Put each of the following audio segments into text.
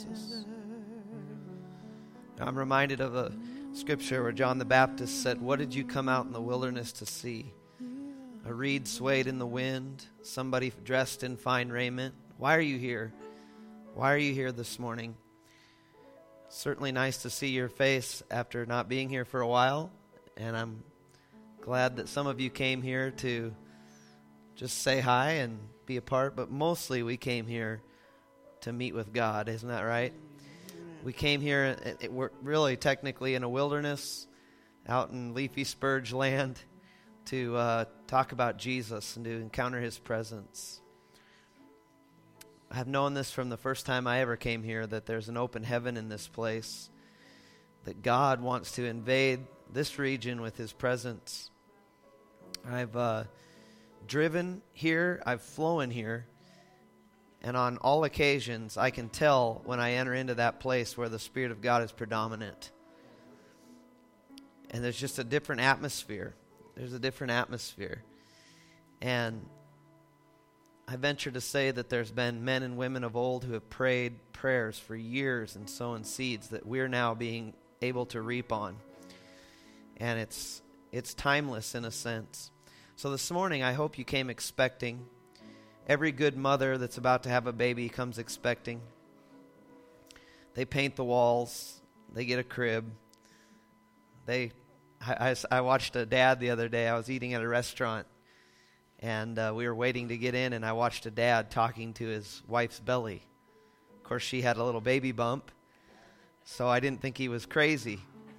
Jesus. I'm reminded of a scripture where John the Baptist said, "What did you come out in the wilderness to see? A reed swayed in the wind, somebody dressed in fine raiment. Why are you here? Why are you here this morning?" Certainly nice to see your face after not being here for a while, and I'm glad that some of you came here to just say hi and be a part, but mostly we came here to meet with God. Isn't that right? We came here, we're really technically in a wilderness out in leafy spurge land to talk about Jesus and to encounter his presence. I've known this from the first time I ever came here, that there's an open heaven in this place, that God wants to invade this region with his presence. I've driven here, I've flown here, and on all occasions I can tell when I enter into that place where the Spirit of God is predominant. And there's just a different atmosphere. There's a different atmosphere. And I venture to say that there's been men and women of old who have prayed prayers for years and sown seeds that we're now being able to reap on. And it's timeless in a sense. So this morning, I hope you came expecting. Every good mother that's about to have a baby comes expecting. They paint the walls. They get a crib. I watched a dad the other day. I was eating at a restaurant, and we were waiting to get in, and I watched a dad talking to his wife's belly. Of course, she had a little baby bump, so I didn't think he was crazy.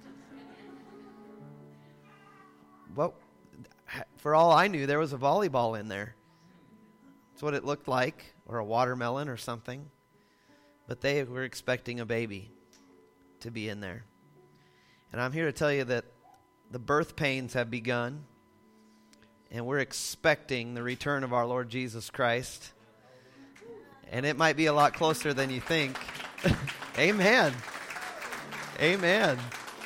Well, for all I knew, there was a volleyball in there. That's what it looked like, or a watermelon or something. But they were expecting a baby to be in there. And I'm here to tell you that the birth pains have begun, and we're expecting the return of our Lord Jesus Christ. And it might be a lot closer than you think. Amen. Amen.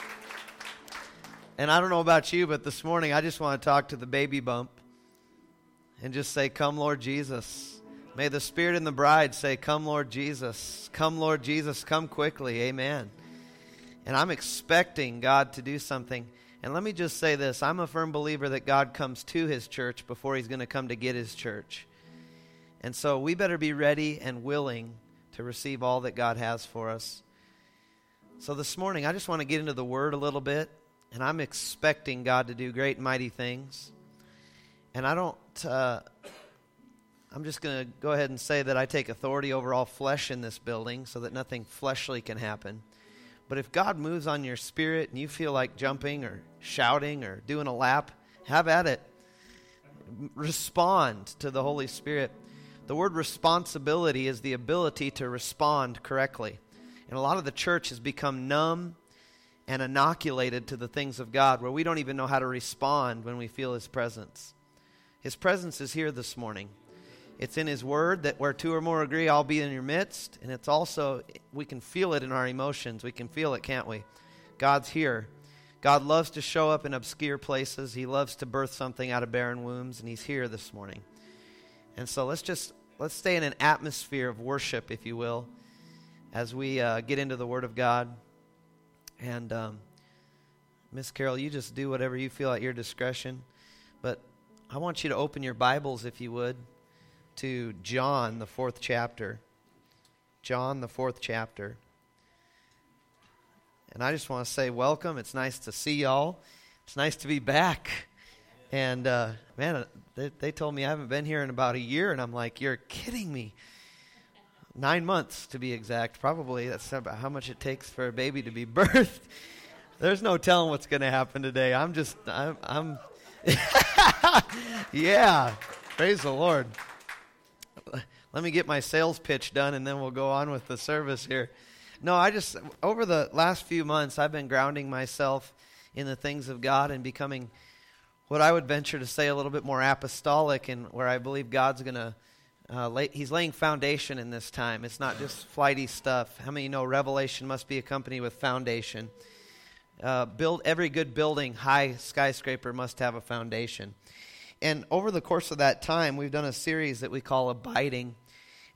And I don't know about you, but this morning I just want to talk to the baby bump and just say, "Come, Lord Jesus." May the Spirit and the bride say, "Come, Lord Jesus. Come, Lord Jesus. Come quickly." Amen. And I'm expecting God to do something. And let me just say this. I'm a firm believer that God comes to his church before he's going to come to get his church. And so we better be ready and willing to receive all that God has for us. So this morning, I just want to get into the Word a little bit. And I'm expecting God to do great and mighty things. And I'm just going to go ahead and say that I take authority over all flesh in this building so that nothing fleshly can happen. But if God moves on your spirit and you feel like jumping or shouting or doing a lap, have at it. Respond to the Holy Spirit. The word responsibility is the ability to respond correctly. And a lot of the church has become numb and inoculated to the things of God, where we don't even know how to respond when we feel his presence. His presence is here this morning. It's in his word that where two or more agree, I'll be in your midst. And it's also, we can feel it in our emotions. We can feel it, can't we? God's here. God loves to show up in obscure places. He loves to birth something out of barren wombs, and he's here this morning. And so let's stay in an atmosphere of worship, if you will, as we get into the word of God. And Miss Carol, you just do whatever you feel at your discretion. But I want you to open your Bibles, if you would, to John, the 4th chapter. John, the 4th chapter. And I just want to say welcome. It's nice to see y'all. It's nice to be back. And, man, they told me I haven't been here in about a year, and I'm like, you're kidding me. 9 months, to be exact. Probably that's about how much it takes for a baby to be birthed. There's no telling what's going to happen today. I'm yeah, praise the Lord. Let me get my sales pitch done, and then we'll go on with the service here. No, over the last few months, I've been grounding myself in the things of God and becoming what I would venture to say a little bit more apostolic, and where I believe God's going to he's laying foundation in this time. It's not just flighty stuff. How many know revelation must be accompanied with foundation? Every good building, high skyscraper, must have a foundation. And over the course of that time, we've done a series that we call Abiding.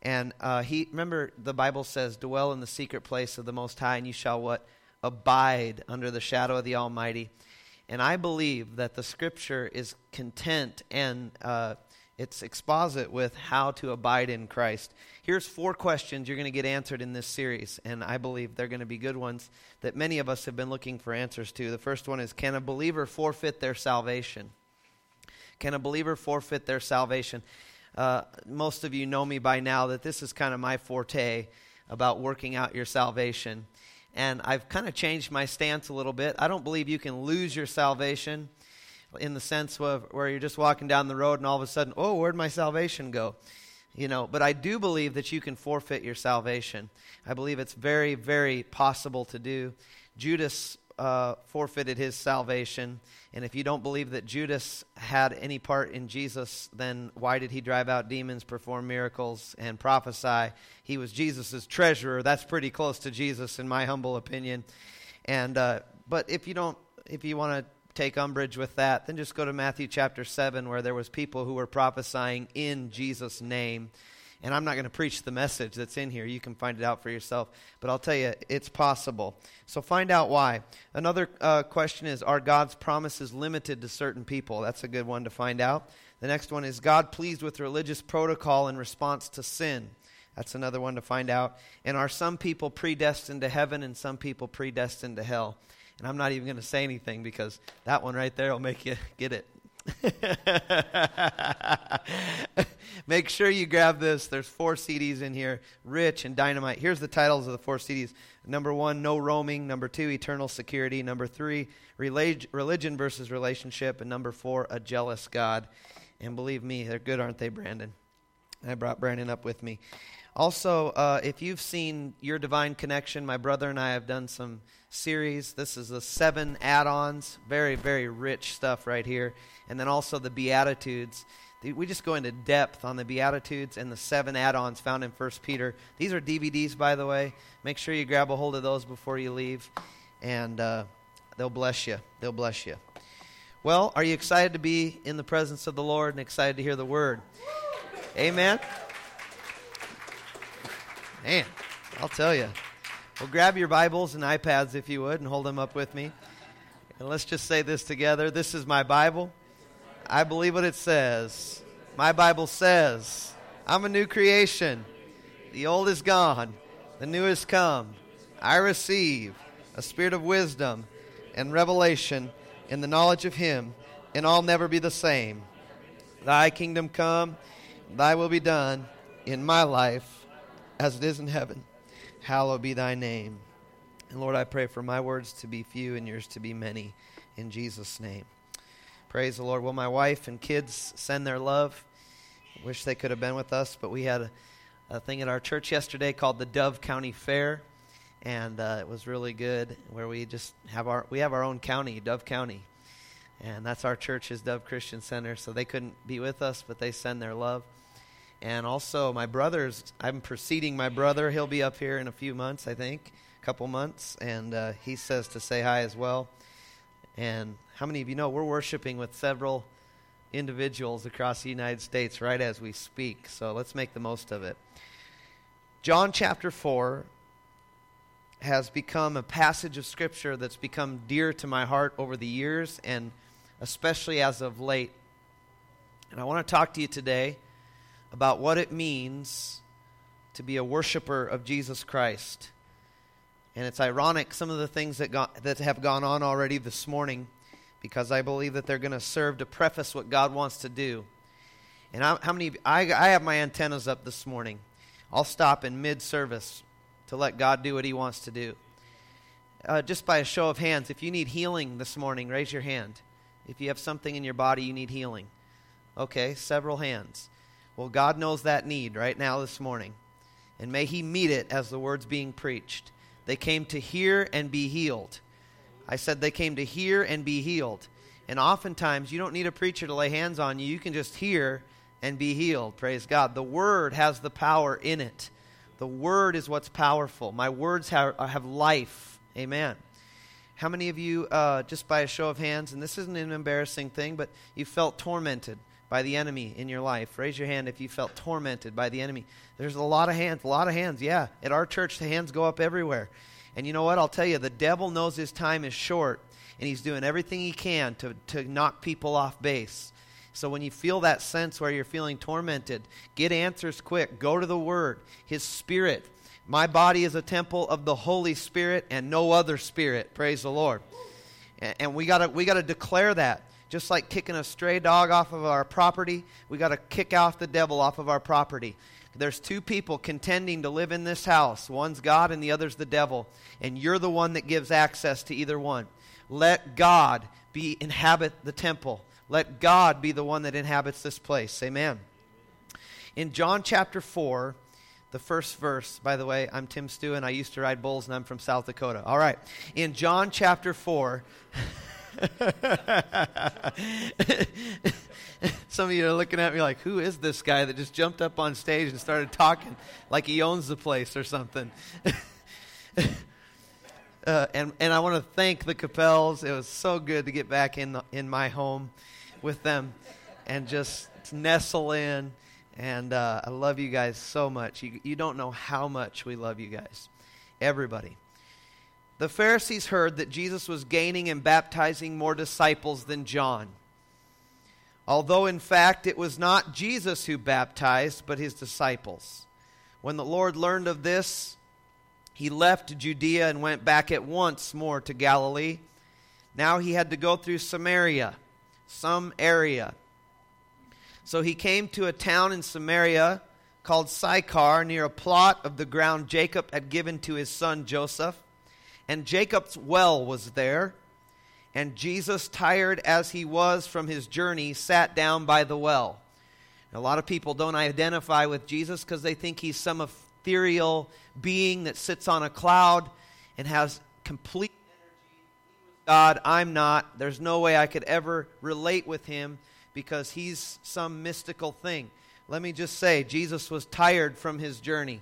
And remember, the Bible says, dwell in the secret place of the Most High, and you shall what? Abide under the shadow of the Almighty. And I believe that the Scripture is content and it's exposit with how to abide in Christ. Here's 4 questions you're going to get answered in this series, and I believe they're going to be good ones that many of us have been looking for answers to. The first one is, can a believer forfeit their salvation? Can a believer forfeit their salvation? Most of you know me by now that this is kind of my forte about working out your salvation. And I've kind of changed my stance a little bit. I don't believe you can lose your salvation in the sense of where you're just walking down the road and all of a sudden, oh, where'd my salvation go? But I do believe that you can forfeit your salvation. I believe it's very, very possible to do. Judas forfeited his salvation. And if you don't believe that Judas had any part in Jesus, then why did he drive out demons, perform miracles, and prophesy? He was Jesus' treasurer. That's pretty close to Jesus, in my humble opinion. And but if you want to take umbrage with that, then just go to Matthew chapter 7, where there was people who were prophesying in Jesus' name. And I'm not going to preach the message that's in here. You can find it out for yourself. But I'll tell you, it's possible. So find out why. Another question is, are God's promises limited to certain people? That's a good one to find out. The next one is, God pleased with religious protocol in response to sin? That's another one to find out. And are some people predestined to heaven and some people predestined to hell? And I'm not even going to say anything because that one right there will make you get it. Make sure you grab this. There's 4 CDs in here, Rich and Dynamite. Here's the titles of the 4 CDs. Number 1, No Roaming. Number 2, Eternal Security. Number 3, Religion versus Relationship. And number 4, A Jealous God. And believe me, they're good, aren't they, Brandon? I brought Brandon up with me. Also, if you've seen Your Divine Connection, my brother and I have done some series. This is the 7 add-ons. Very, very rich stuff right here. And then also the Beatitudes. We just go into depth on the Beatitudes and the 7 add-ons found in 1 Peter. These are DVDs, by the way. Make sure you grab a hold of those before you leave. And they'll bless you. They'll bless you. Well, are you excited to be in the presence of the Lord and excited to hear the Word? Amen? Man, I'll tell you. Well, grab your Bibles and iPads, if you would, and hold them up with me. And let's just say this together. This is my Bible. I believe what it says. My Bible says, I'm a new creation. The old is gone. The new has come. I receive a spirit of wisdom and revelation in the knowledge of Him, and I'll never be the same. Thy kingdom come, thy will be done in my life as it is in heaven. Hallowed be thy name. And Lord, I pray for my words to be few and yours to be many. In Jesus' name. Praise the Lord. Well, my wife and kids send their love. Wish they could have been with us, but we had a thing at our church yesterday called the Dove County Fair, and it was really good, where we just have our own county, Dove County, and that's our church's Dove Christian Center. So they couldn't be with us, but they send their love. And also my I'm preceding my brother. He'll be up here in a few months, I think, a couple months, and he says to say hi as well. And how many of you know we're worshiping with several individuals across the United States right as we speak? So let's make the most of it. John chapter 4 has become a passage of Scripture that's become dear to my heart over the years, and especially as of late. And I want to talk to you today about what it means to be a worshiper of Jesus Christ. And it's ironic, some of the things that have gone on already this morning, because I believe that they're going to serve to preface what God wants to do. And I have my antennas up this morning. I'll stop in mid-service to let God do what He wants to do. Just by a show of hands, if you need healing this morning, raise your hand. If you have something in your body you need healing. Okay, several hands. Well, God knows that need right now this morning. And may He meet it as the word's being preached. They came to hear and be healed. I said they came to hear and be healed. And oftentimes, you don't need a preacher to lay hands on you. You can just hear and be healed. Praise God. The Word has the power in it. The Word is what's powerful. My words have life. Amen. How many of you, just by a show of hands, and this isn't an embarrassing thing, but you felt tormented by the enemy in your life? Raise your hand if you felt tormented by the enemy. There's a lot of hands, yeah. At our church, the hands go up everywhere. And you know what? I'll tell you, the devil knows his time is short, and he's doing everything he can to knock people off base. So when you feel that sense where you're feeling tormented, get answers quick. Go to the Word, His Spirit. My body is a temple of the Holy Spirit and no other spirit. Praise the Lord. And we gotta declare that. Just like kicking a stray dog off of our property, we got to kick off the devil off of our property. There's two people contending to live in this house. One's God and the other's the devil. And you're the one that gives access to either one. Let God inhabit the temple. Let God be the one that inhabits this place. Amen. In John chapter 4, the first verse, by the way, I'm Tim Stu and I used to ride bulls and I'm from South Dakota. All right. In John chapter 4... Some of you are looking at me like, who is this guy that just jumped up on stage and started talking like he owns the place or something? And I want to thank the Capels. It was so good to get back in my home with them and just nestle in. And I love you guys so much. You don't know how much we love you guys. Everybody. The Pharisees heard that Jesus was gaining and baptizing more disciples than John. Although, in fact, it was not Jesus who baptized, but his disciples. When the Lord learned of this, he left Judea and went back at once more to Galilee. Now he had to go through Samaria, some area. So he came to a town in Samaria called Sychar, near a plot of the ground Jacob had given to his son Joseph. And Jacob's well was there. And Jesus, tired as he was from his journey, sat down by the well. And a lot of people don't identify with Jesus because they think he's some ethereal being that sits on a cloud and has complete energy. He was God, I'm not. There's no way I could ever relate with him because he's some mystical thing. Let me just say, Jesus was tired from his journey.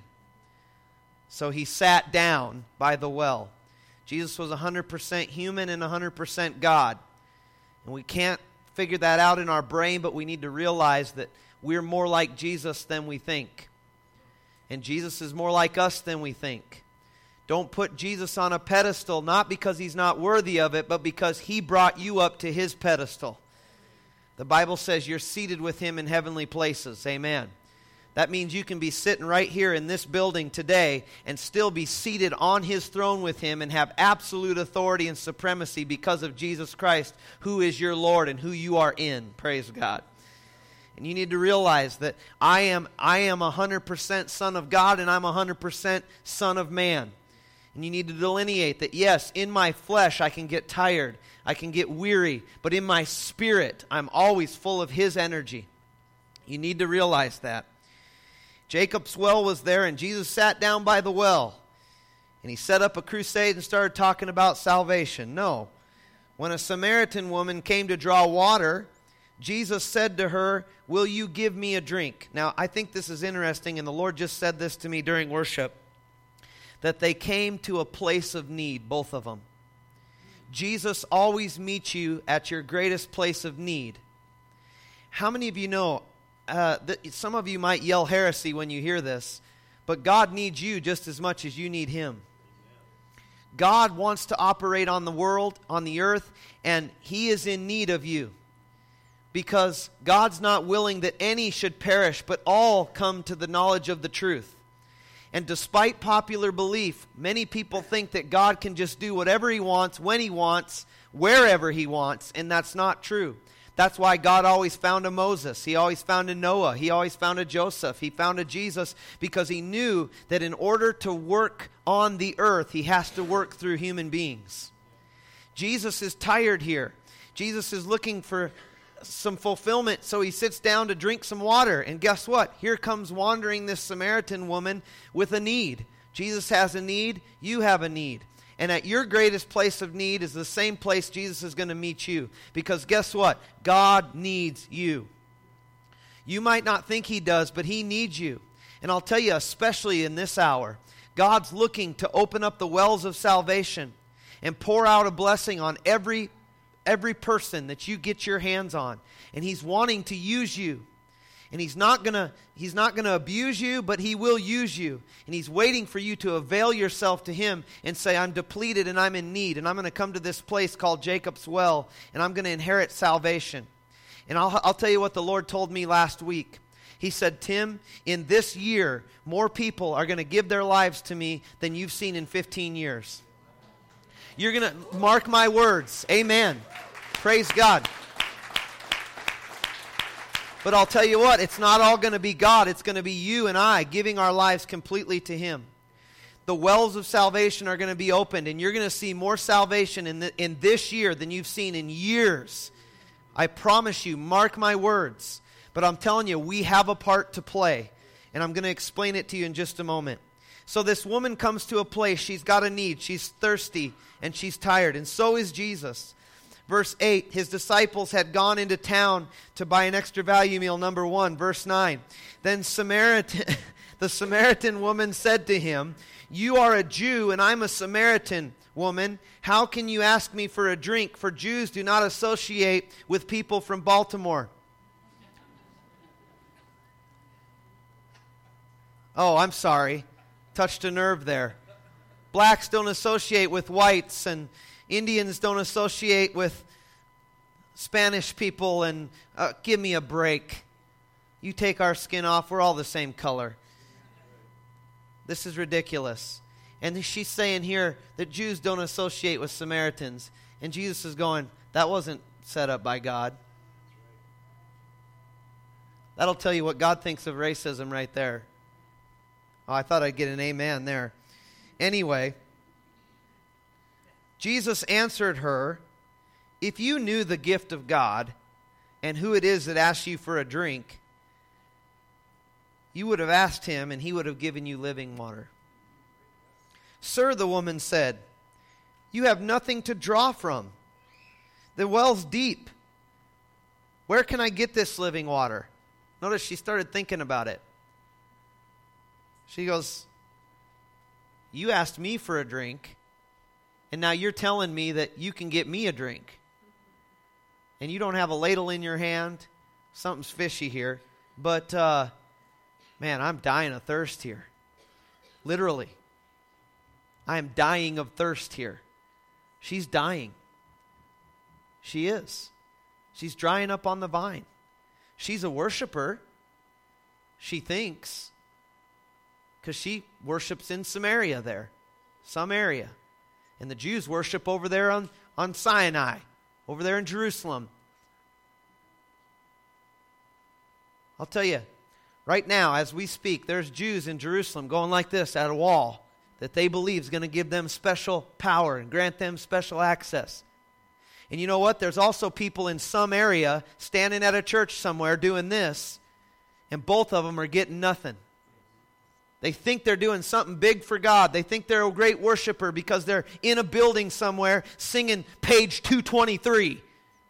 So he sat down by the well. Jesus was 100% human and 100% God. And we can't figure that out in our brain, but we need to realize that we're more like Jesus than we think. And Jesus is more like us than we think. Don't put Jesus on a pedestal, not because he's not worthy of it, but because he brought you up to his pedestal. The Bible says you're seated with him in heavenly places. Amen. That means you can be sitting right here in this building today and still be seated on his throne with him and have absolute authority and supremacy because of Jesus Christ, who is your Lord and who you are in. Praise God. And you need to realize that I am 100% son of God and I'm 100% son of man. And you need to delineate that, yes, in my flesh I can get tired, I can get weary, but in my spirit I'm always full of his energy. You need to realize that. Jacob's well was there, and Jesus sat down by the well. And he set up a crusade and started talking about salvation. No. When a Samaritan woman came to draw water, Jesus said to her, "Will you give me a drink?" Now, I think this is interesting, and the Lord just said this to me during worship, that they came to a place of need, both of them. Jesus always meets you at your greatest place of need. How many of you know, some of you might yell heresy when you hear this, but God needs you just as much as you need him. God wants to operate on the world, on the earth, and he is in need of you. Because God's not willing that any should perish, but all come to the knowledge of the truth. And despite popular belief, many people think that God can just do whatever he wants, when he wants, wherever he wants, and that's not true. That's why God always found a Moses. He always found a Noah. He always found a Joseph. He found a Jesus because he knew that in order to work on the earth, he has to work through human beings. Jesus is tired here. Jesus is looking for some fulfillment, so he sits down to drink some water. And guess what? Here comes wandering this Samaritan woman with a need. Jesus has a need. You have a need. And at your greatest place of need is the same place Jesus is going to meet you. Because guess what? God needs you. You might not think he does, but he needs you. And I'll tell you, especially in this hour, God's looking to open up the wells of salvation and pour out a blessing on every every person that you get your hands on. And He's wanting to use you. And He's not gonna abuse you, but He will use you. And He's waiting for you to avail yourself to Him and say, I'm depleted and I'm in need. And I'm going to come to this place called Jacob's Well, and I'm going to inherit salvation. And I'll tell you what the Lord told me last week. He said, Tim, in this year, more people are going to give their lives to me than you've seen in 15 years. You're going to mark my words. Amen. Praise God. But I'll tell you what, it's not all going to be God. It's going to be you and I giving our lives completely to Him. The wells of salvation are going to be opened, and you're going to see more salvation in this year than you've seen in years. I promise you, mark my words. But I'm telling you, we have a part to play. And I'm going to explain it to you in just a moment. So this woman comes to a place, she's got a need, she's thirsty, and she's tired. And so is Jesus. Verse 8, His disciples had gone into town to buy an extra value meal, number 1. Verse 9, then the Samaritan woman said to Him, you are a Jew and I'm a Samaritan woman. How can you ask me for a drink? For Jews do not associate with people from Baltimore. Oh, I'm sorry. Touched a nerve there. Blacks don't associate with whites, and Indians don't associate with Spanish people, and give me a break. You take our skin off, we're all the same color. This is ridiculous. And she's saying here that Jews don't associate with Samaritans. And Jesus is going, that wasn't set up by God. That'll tell you what God thinks of racism right there. Oh, I thought I'd get an amen there. Anyway, Jesus answered her, if you knew the gift of God and who it is that asks you for a drink, you would have asked Him and He would have given you living water. Sir, the woman said, you have nothing to draw from. The well's deep. Where can I get this living water? Notice she started thinking about it. She goes, you asked me for a drink, and now you're telling me that you can get me a drink. And you don't have a ladle in your hand. Something's fishy here. But, man, I'm dying of thirst here. Literally. I am dying of thirst here. She's dying. She is. She's drying up on the vine. She's a worshiper. She thinks. Because she worships in Samaria there. Some area. And the Jews worship over there on Sinai. Over there in Jerusalem. I'll tell you, right now as we speak, there's Jews in Jerusalem going like this at a wall that they believe is going to give them special power and grant them special access. And you know what? There's also people in some area standing at a church somewhere doing this, and both of them are getting nothing. They think they're doing something big for God. They think they're a great worshiper because they're in a building somewhere singing page 223.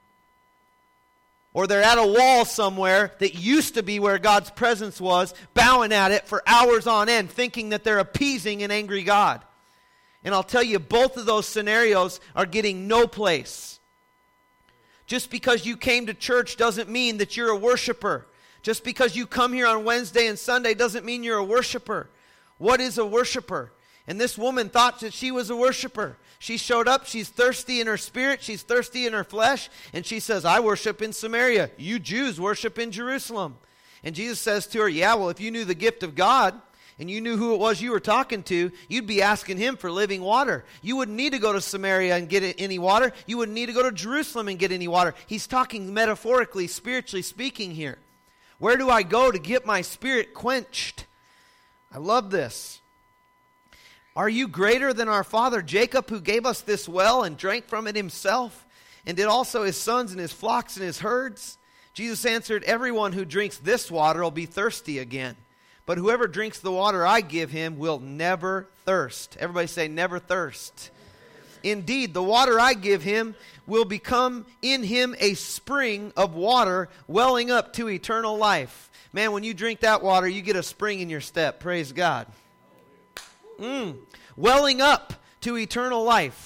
Or they're at a wall somewhere that used to be where God's presence was, bowing at it for hours on end, thinking that they're appeasing an angry God. And I'll tell you, both of those scenarios are getting no place. Just because you came to church doesn't mean that you're a worshiper. Just because you come here on Wednesday and Sunday doesn't mean you're a worshiper. What is a worshiper? And this woman thought that she was a worshiper. She showed up, she's thirsty in her spirit, she's thirsty in her flesh, and she says, I worship in Samaria. You Jews worship in Jerusalem. And Jesus says to her, yeah, well, if you knew the gift of God, and you knew who it was you were talking to, you'd be asking Him for living water. You wouldn't need to go to Samaria and get any water. You wouldn't need to go to Jerusalem and get any water. He's talking metaphorically, spiritually speaking here. Where do I go to get my spirit quenched? I love this. Are you greater than our father Jacob, who gave us this well and drank from it himself, and did also his sons and his flocks and his herds? Jesus answered, everyone who drinks this water will be thirsty again. But whoever drinks the water I give him will never thirst. Everybody say, never thirst. Indeed, the water I give him will become in him a spring of water welling up to eternal life. Man, when you drink that water, you get a spring in your step. Praise God. Welling up to eternal life.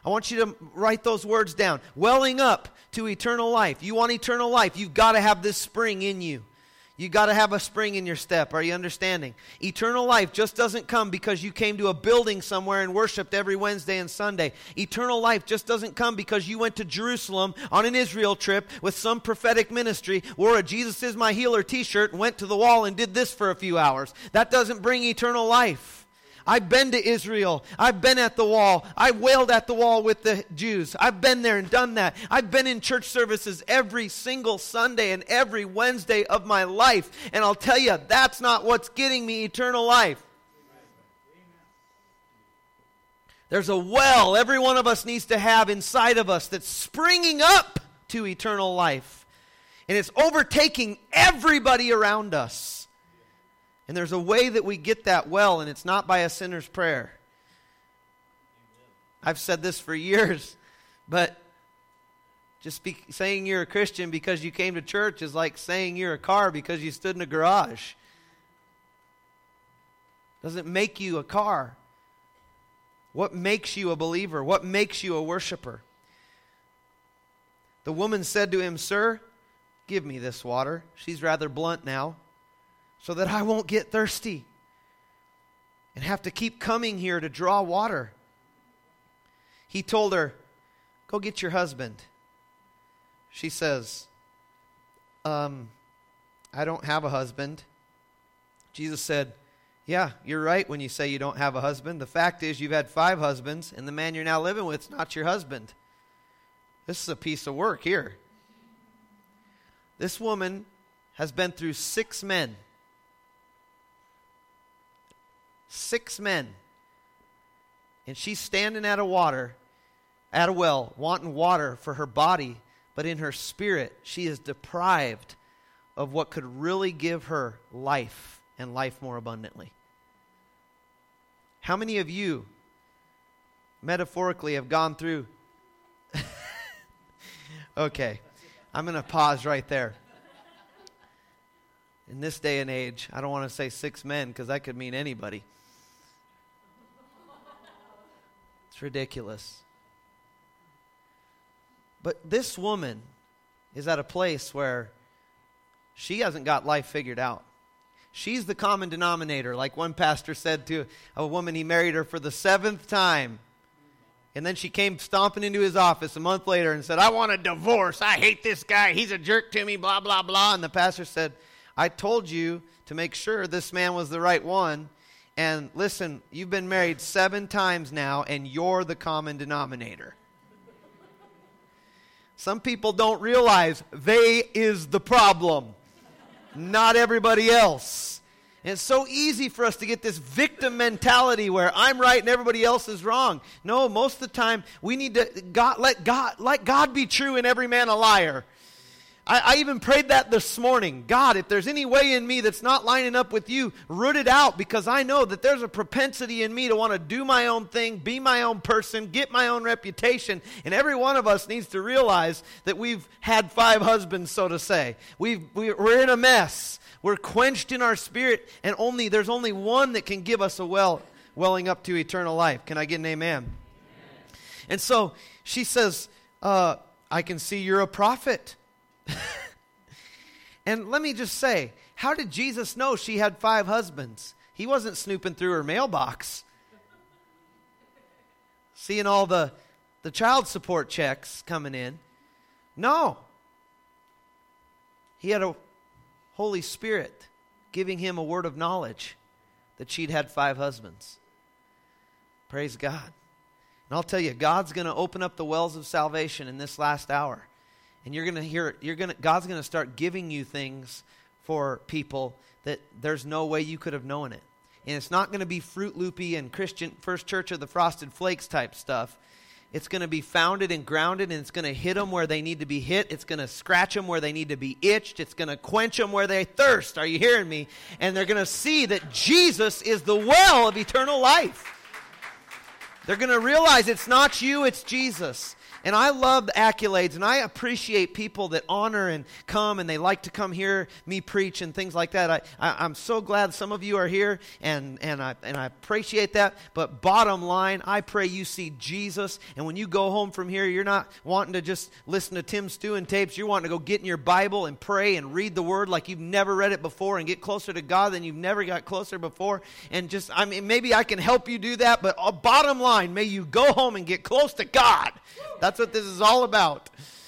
I want you to write those words down. Welling up to eternal life. You want eternal life, you've got to have this spring in you. You got to have a spring in your step. Are you understanding? Eternal life just doesn't come because you came to a building somewhere and worshiped every Wednesday and Sunday. Eternal life just doesn't come because you went to Jerusalem on an Israel trip with some prophetic ministry, wore a Jesus is my healer t-shirt, and went to the wall and did this for a few hours. That doesn't bring eternal life. I've been to Israel. I've been at the wall. I wailed at the wall with the Jews. I've been there and done that. I've been in church services every single Sunday and every Wednesday of my life. And I'll tell you, that's not what's getting me eternal life. There's a well every one of us needs to have inside of us that's springing up to eternal life. And it's overtaking everybody around us. And there's a way that we get that well, and it's not by a sinner's prayer. I've said this for years, but just saying you're a Christian because you came to church is like saying you're a car because you stood in a garage. Doesn't make you a car. What makes you a believer? What makes you a worshiper? The woman said to him, "Sir, give me this water." She's rather blunt now. "So that I won't get thirsty and have to keep coming here to draw water." He told her, "Go get your husband." She says, I don't have a husband." Jesus said, "Yeah, you're right when you say you don't have a husband. The fact is you've had 5 husbands, and the man you're now living with is not your husband. This is a piece of work here." This woman has been through 6 men. 6 men. And she's standing at a well, wanting water for her body, but in her spirit, she is deprived of what could really give her life and life more abundantly. How many of you, metaphorically, have gone through... Okay, I'm going to pause right there. In this day and age, I don't want to say 6 men because that could mean anybody. It's ridiculous. But this woman is at a place where she hasn't got life figured out. She's the common denominator. Like one pastor said to a woman, he married her for the 7th time. And then she came stomping into his office a month later and said, "I want a divorce. I hate this guy. He's a jerk to me, blah, blah, blah." And the pastor said, "I told you to make sure this man was the right one. And listen, you've been married 7 times now, and you're the common denominator." Some people don't realize they is the problem, not everybody else. And it's so easy for us to get this victim mentality where I'm right and everybody else is wrong. No, most of the time we need to let God be true and every man a liar. I even prayed that this morning. God, if there's any way in me that's not lining up with you, root it out, because I know that there's a propensity in me to want to do my own thing, be my own person, get my own reputation. And every one of us needs to realize that we've had 5 husbands, so to say. We're in a mess. We're quenched in our spirit, and there's only one that can give us a welling up to eternal life. Can I get an amen? Amen. And so she says, "I can see you're a prophet." And let me just say, how did Jesus know she had 5 husbands? He wasn't snooping through her mailbox, seeing all the child support checks coming in. No. He had a Holy Spirit giving him a word of knowledge that she'd had 5 husbands. Praise God. And I'll tell you, God's going to open up the wells of salvation in this last hour. And you're going to hear, God's going to start giving you things for people that there's no way you could have known it. And it's not going to be Fruit Loopy and Christian First Church of the Frosted Flakes type stuff. It's going to be founded and grounded, and it's going to hit them where they need to be hit. It's going to scratch them where they need to be itched. It's going to quench them where they thirst. Are you hearing me? And they're going to see that Jesus is the well of eternal life. They're going to realize it's not you, it's Jesus. And I love the accolades, and I appreciate people that honor and come, and they like to come hear me preach and things like that. I'm so glad some of you are here, and I appreciate that. But bottom line, I pray you see Jesus, and when you go home from here, you're not wanting to just listen to Tim Stewart tapes. You're wanting to go get in your Bible and pray and read the Word like you've never read it before, and get closer to God than you've never got closer before. And just, I mean, maybe I can help you do that, but bottom line, may you go home and get close to God. That's what this is all about.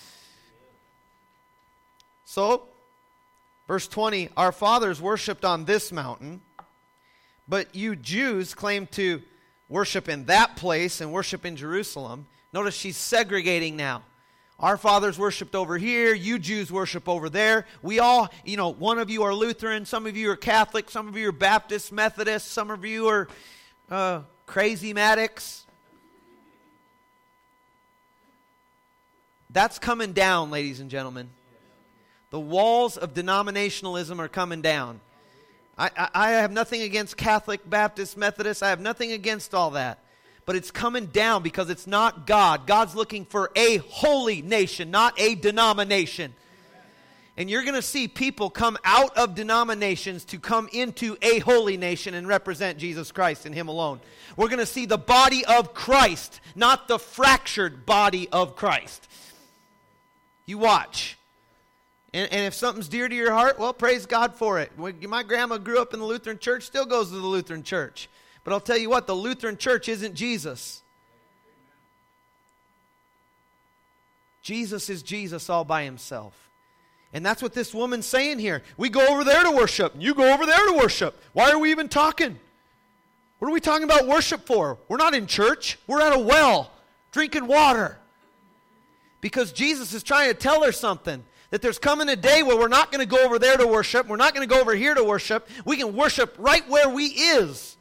So, verse 20, our fathers worshipped on this mountain, but you Jews claim to worship in that place and worship in Jerusalem. Notice she's segregating now. Our fathers worshipped over here, you Jews worship over there. We all, one of you are Lutheran, some of you are Catholic, some of you are Baptist, Methodist, some of you are crazy-matics. That's coming down, ladies and gentlemen. The walls of denominationalism are coming down. I have nothing against Catholic, Baptist, Methodist. I have nothing against all that. But it's coming down because it's not God. God's looking for a holy nation, not a denomination. And you're going to see people come out of denominations to come into a holy nation and represent Jesus Christ and Him alone. We're going to see the body of Christ, not the fractured body of Christ. You watch. And if something's dear to your heart, well, praise God for it. My grandma grew up in the Lutheran church, still goes to the Lutheran church. But I'll tell you what, the Lutheran church isn't Jesus. Jesus is Jesus all by Himself. And that's what this woman's saying here. We go over there to worship, and you go over there to worship. Why are we even talking? What are we talking about worship for? We're not in church. We're at a well, drinking water. Because Jesus is trying to tell her something. That there's coming a day where we're not going to go over there to worship. We're not going to go over here to worship. We can worship right where we is.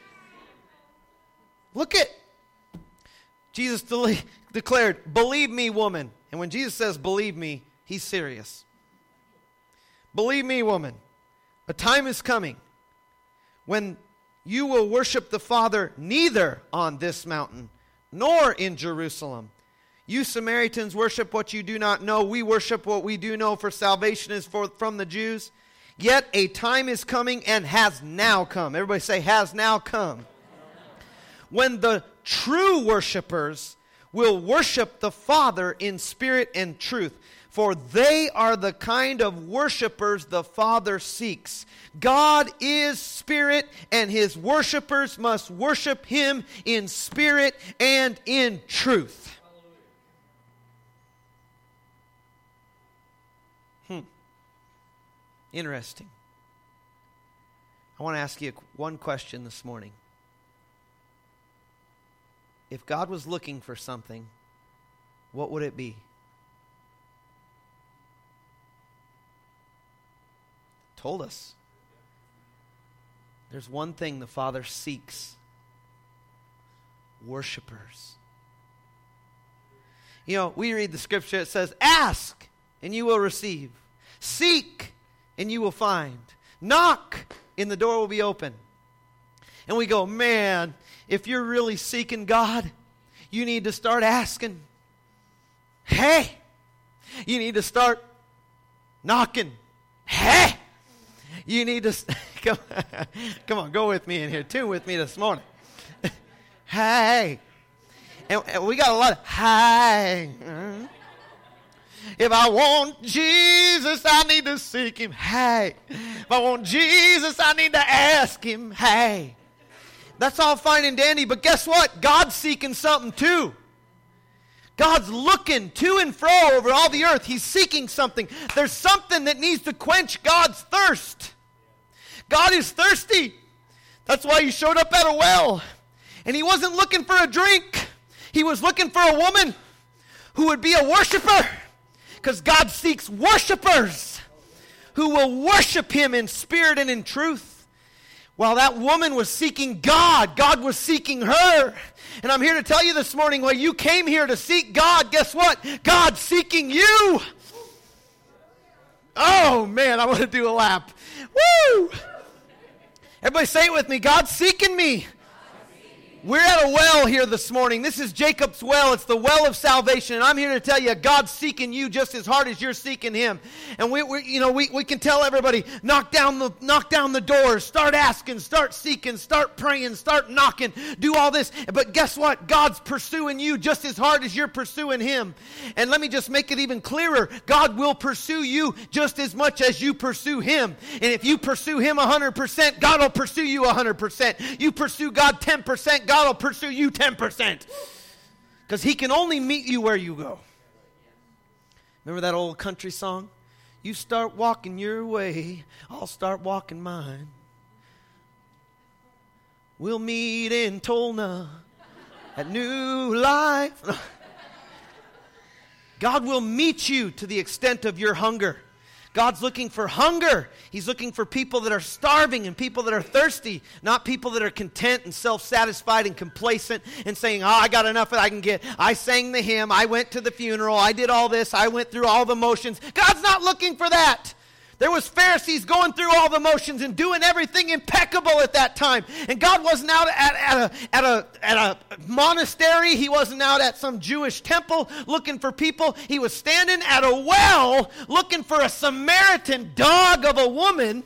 Look at, Jesus declared, believe me, woman. And when Jesus says believe me, He's serious. Believe me, woman. A time is coming when you will worship the Father neither on this mountain nor in Jerusalem. You Samaritans worship what you do not know. We worship what we do know, for salvation is from the Jews. Yet a time is coming and has now come. Everybody say, has now come. When the true worshipers will worship the Father in spirit and truth. For they are the kind of worshipers the Father seeks. God is spirit, and His worshipers must worship Him in spirit and in truth. Interesting. I want to ask you one question this morning. If God was looking for something, what would it be? Told us. There's one thing the Father seeks. Worshipers. We read the scripture, it says, ask and you will receive. Seek and you will find. Knock and the door will be open. And we go, man, if you're really seeking God, you need to start asking. Hey, you need to start knocking. Hey, you need to, come on, go with me in here. Tune with me this morning. Hey. And we got a lot of hey. If I want Jesus, I need to seek Him. Hey. If I want Jesus, I need to ask Him. Hey. That's all fine and dandy, but guess what? God's seeking something too. God's looking to and fro over all the earth. He's seeking something. There's something that needs to quench God's thirst. God is thirsty. That's why He showed up at a well. And He wasn't looking for a drink. He was looking for a woman who would be a worshiper. Because God seeks worshipers who will worship Him in spirit and in truth. While that woman was seeking God, God was seeking her. And I'm here to tell you this morning, while you came here to seek God, guess what? God's seeking you. Oh, man, I want to do a lap. Woo! Everybody say it with me. God's seeking me. We're at a well here this morning. This is Jacob's well. It's the well of salvation. And I'm here to tell you, God's seeking you just as hard as you're seeking Him. And we can tell everybody, knock down the doors, start asking, start seeking, start praying, start knocking, do all this. But guess what? God's pursuing you just as hard as you're pursuing Him. And let me just make it even clearer. God will pursue you just as much as you pursue Him. And if you pursue Him 100%, God will pursue you 100%. You pursue God 10%, God will pursue you 10%. Because He can only meet you where you go. Remember that old country song? You start walking your way, I'll start walking mine. We'll meet in Tolna at New Life. God will meet you to the extent of your hunger. God's looking for hunger. He's looking for people that are starving and people that are thirsty, not people that are content and self-satisfied and complacent and saying, I got enough that I can get. I sang the hymn. I went to the funeral. I did all this. I went through all the motions. God's not looking for that. There was Pharisees going through all the motions and doing everything impeccable at that time. And God wasn't out at a monastery. He wasn't out at some Jewish temple looking for people. He was standing at a well looking for a Samaritan dog of a woman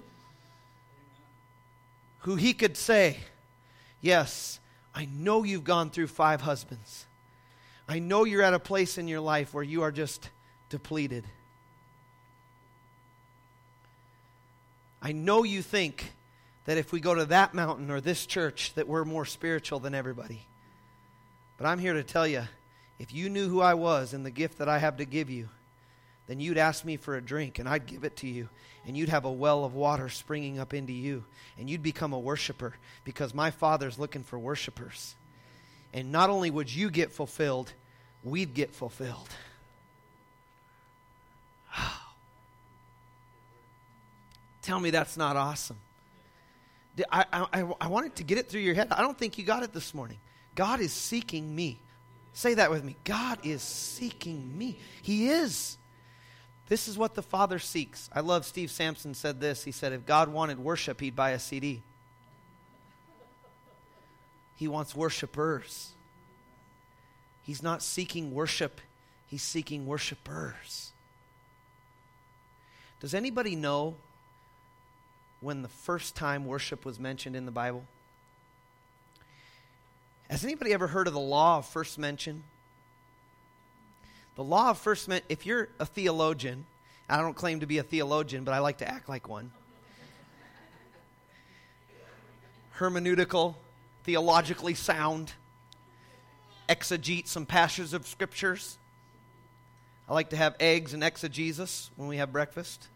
who He could say, yes, I know you've gone through 5 husbands. I know you're at a place in your life where you are just depleted. I know you think that if we go to that mountain or this church that we're more spiritual than everybody. But I'm here to tell you, if you knew who I was and the gift that I have to give you, then you'd ask me for a drink and I'd give it to you. And you'd have a well of water springing up into you. And you'd become a worshiper because my Father's looking for worshipers. And not only would you get fulfilled, we'd get fulfilled. Tell me that's not awesome. I wanted to get it through your head. I don't think you got it this morning. God is seeking me. Say that with me. God is seeking me. He is. This is what the Father seeks. I love Steve Sampson said this. He said, if God wanted worship, He'd buy a CD. He wants worshipers. He's not seeking worship. He's seeking worshipers. Does anybody know when the first time worship was mentioned in the Bible? Has anybody ever heard of the law of first mention? The law of first mention, if you're a theologian, I don't claim to be a theologian, but I like to act like one. Hermeneutical, theologically sound, exegete some passages of scriptures. I like to have eggs and exegesis when we have breakfast.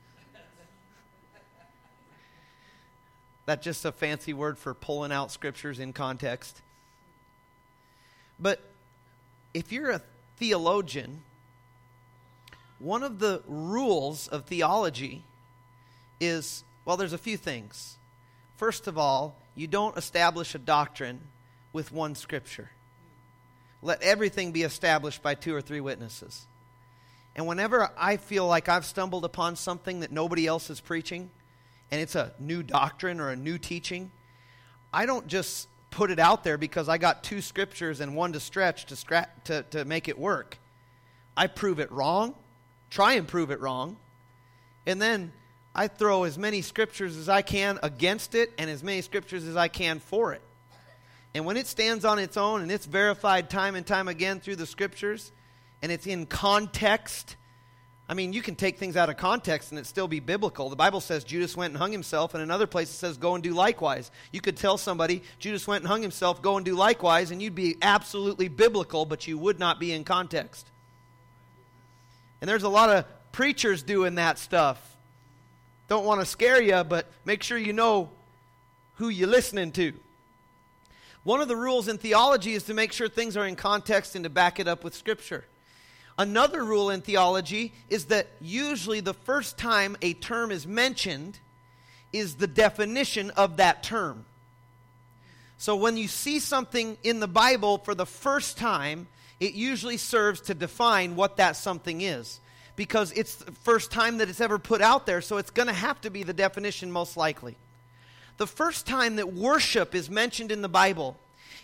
That's just a fancy word for pulling out scriptures in context. But if you're a theologian, one of the rules of theology is, well, there's a few things. First of all, you don't establish a doctrine with one scripture. Let everything be established by 2 or 3 witnesses. And whenever I feel like I've stumbled upon something that nobody else is preaching, and it's a new doctrine or a new teaching, I don't just put it out there because I got 2 scriptures and one to stretch to make it work. I prove it wrong, try and prove it wrong, and then I throw as many scriptures as I can against it and as many scriptures as I can for it. And when it stands on its own and it's verified time and time again through the scriptures and it's in context, I mean, you can take things out of context and it still be biblical. The Bible says Judas went and hung himself, and another place it says go and do likewise. You could tell somebody, Judas went and hung himself, go and do likewise, and you'd be absolutely biblical, but you would not be in context. And there's a lot of preachers doing that stuff. Don't want to scare you, but make sure you know who you're listening to. One of the rules in theology is to make sure things are in context and to back it up with Scripture. Another rule in theology is that usually the first time a term is mentioned is the definition of that term. So when you see something in the Bible for the first time, it usually serves to define what that something is. Because it's the first time that it's ever put out there, so it's going to have to be the definition most likely. The first time that worship is mentioned in the Bible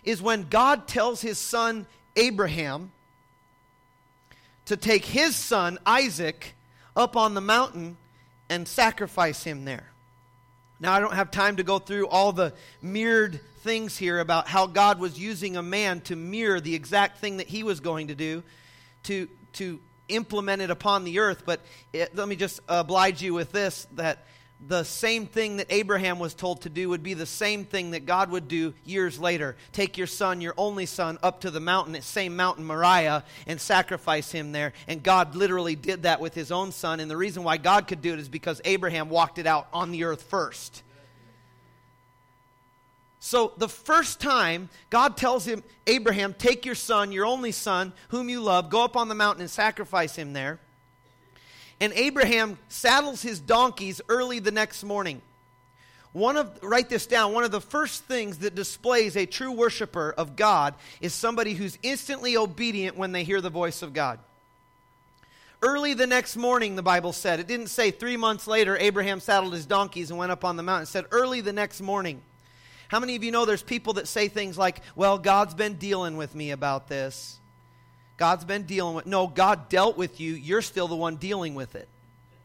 is when God tells his son Abraham to take his son Isaac up on the mountain and sacrifice him there. Now, I don't have time to go through all the mirrored things here about how God was using a man to mirror the exact thing that he was going to do to implement it upon the earth. But let me just oblige you with this, that the same thing that Abraham was told to do would be the same thing that God would do years later. Take your son, your only son, up to the mountain, that same mountain Moriah, and sacrifice him there. And God literally did that with his own son. And the reason why God could do it is because Abraham walked it out on the earth first. So the first time God tells him, Abraham, take your son, your only son, whom you love, go up on the mountain and sacrifice him there. And Abraham saddles his donkeys early the next morning. Write this down, one of the first things that displays a true worshiper of God is somebody who's instantly obedient when they hear the voice of God. Early the next morning, the Bible said. It didn't say 3 months later, Abraham saddled his donkeys and went up on the mountain. It said early the next morning. How many of you know there's people that say things like, well, God's been dealing with me about this. God's been dealing with... No, God dealt with you. You're still the one dealing with it.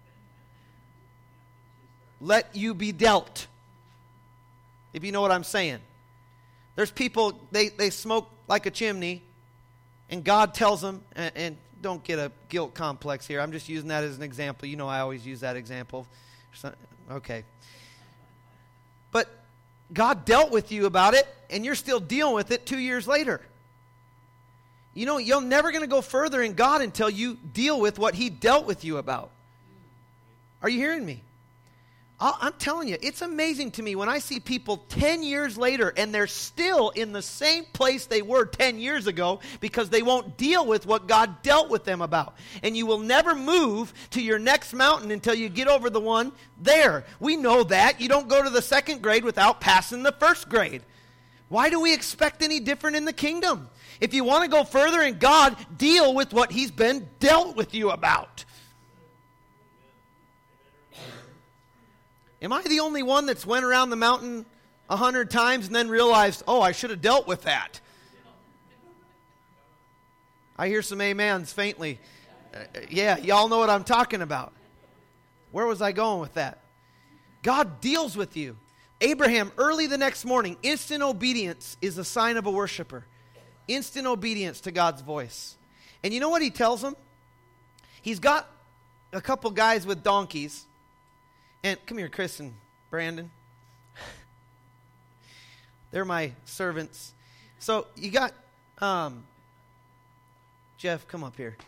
Let you be dealt. If you know what I'm saying. There's people, they smoke like a chimney, and God tells them, and don't get a guilt complex here. I'm just using that as an example. You know I always use that example. Okay. But God dealt with you about it, and you're still dealing with it 2 years later. You know, you're never going to go further in God until you deal with what he dealt with you about. Are you hearing me? I'm telling you, it's amazing to me when I see people 10 years later and they're still in the same place they were 10 years ago because they won't deal with what God dealt with them about. And you will never move to your next mountain until you get over the one there. We know that. You don't go to the second grade without passing the first grade. Why do we expect any different in the kingdom? If you want to go further in God, deal with what he's been dealt with you about. Am I the only one that's went around the mountain 100 times and then realized, oh, I should have dealt with that? I hear some amens faintly. Yeah, y'all know what I'm talking about. Where was I going with that? God deals with you. Abraham, early the next morning, instant obedience is a sign of a worshiper. Instant obedience to God's voice. And you know what he tells them? He's got a couple guys with donkeys. And come here, Chris and Brandon. They're my servants. So you got, Jeff, come up here.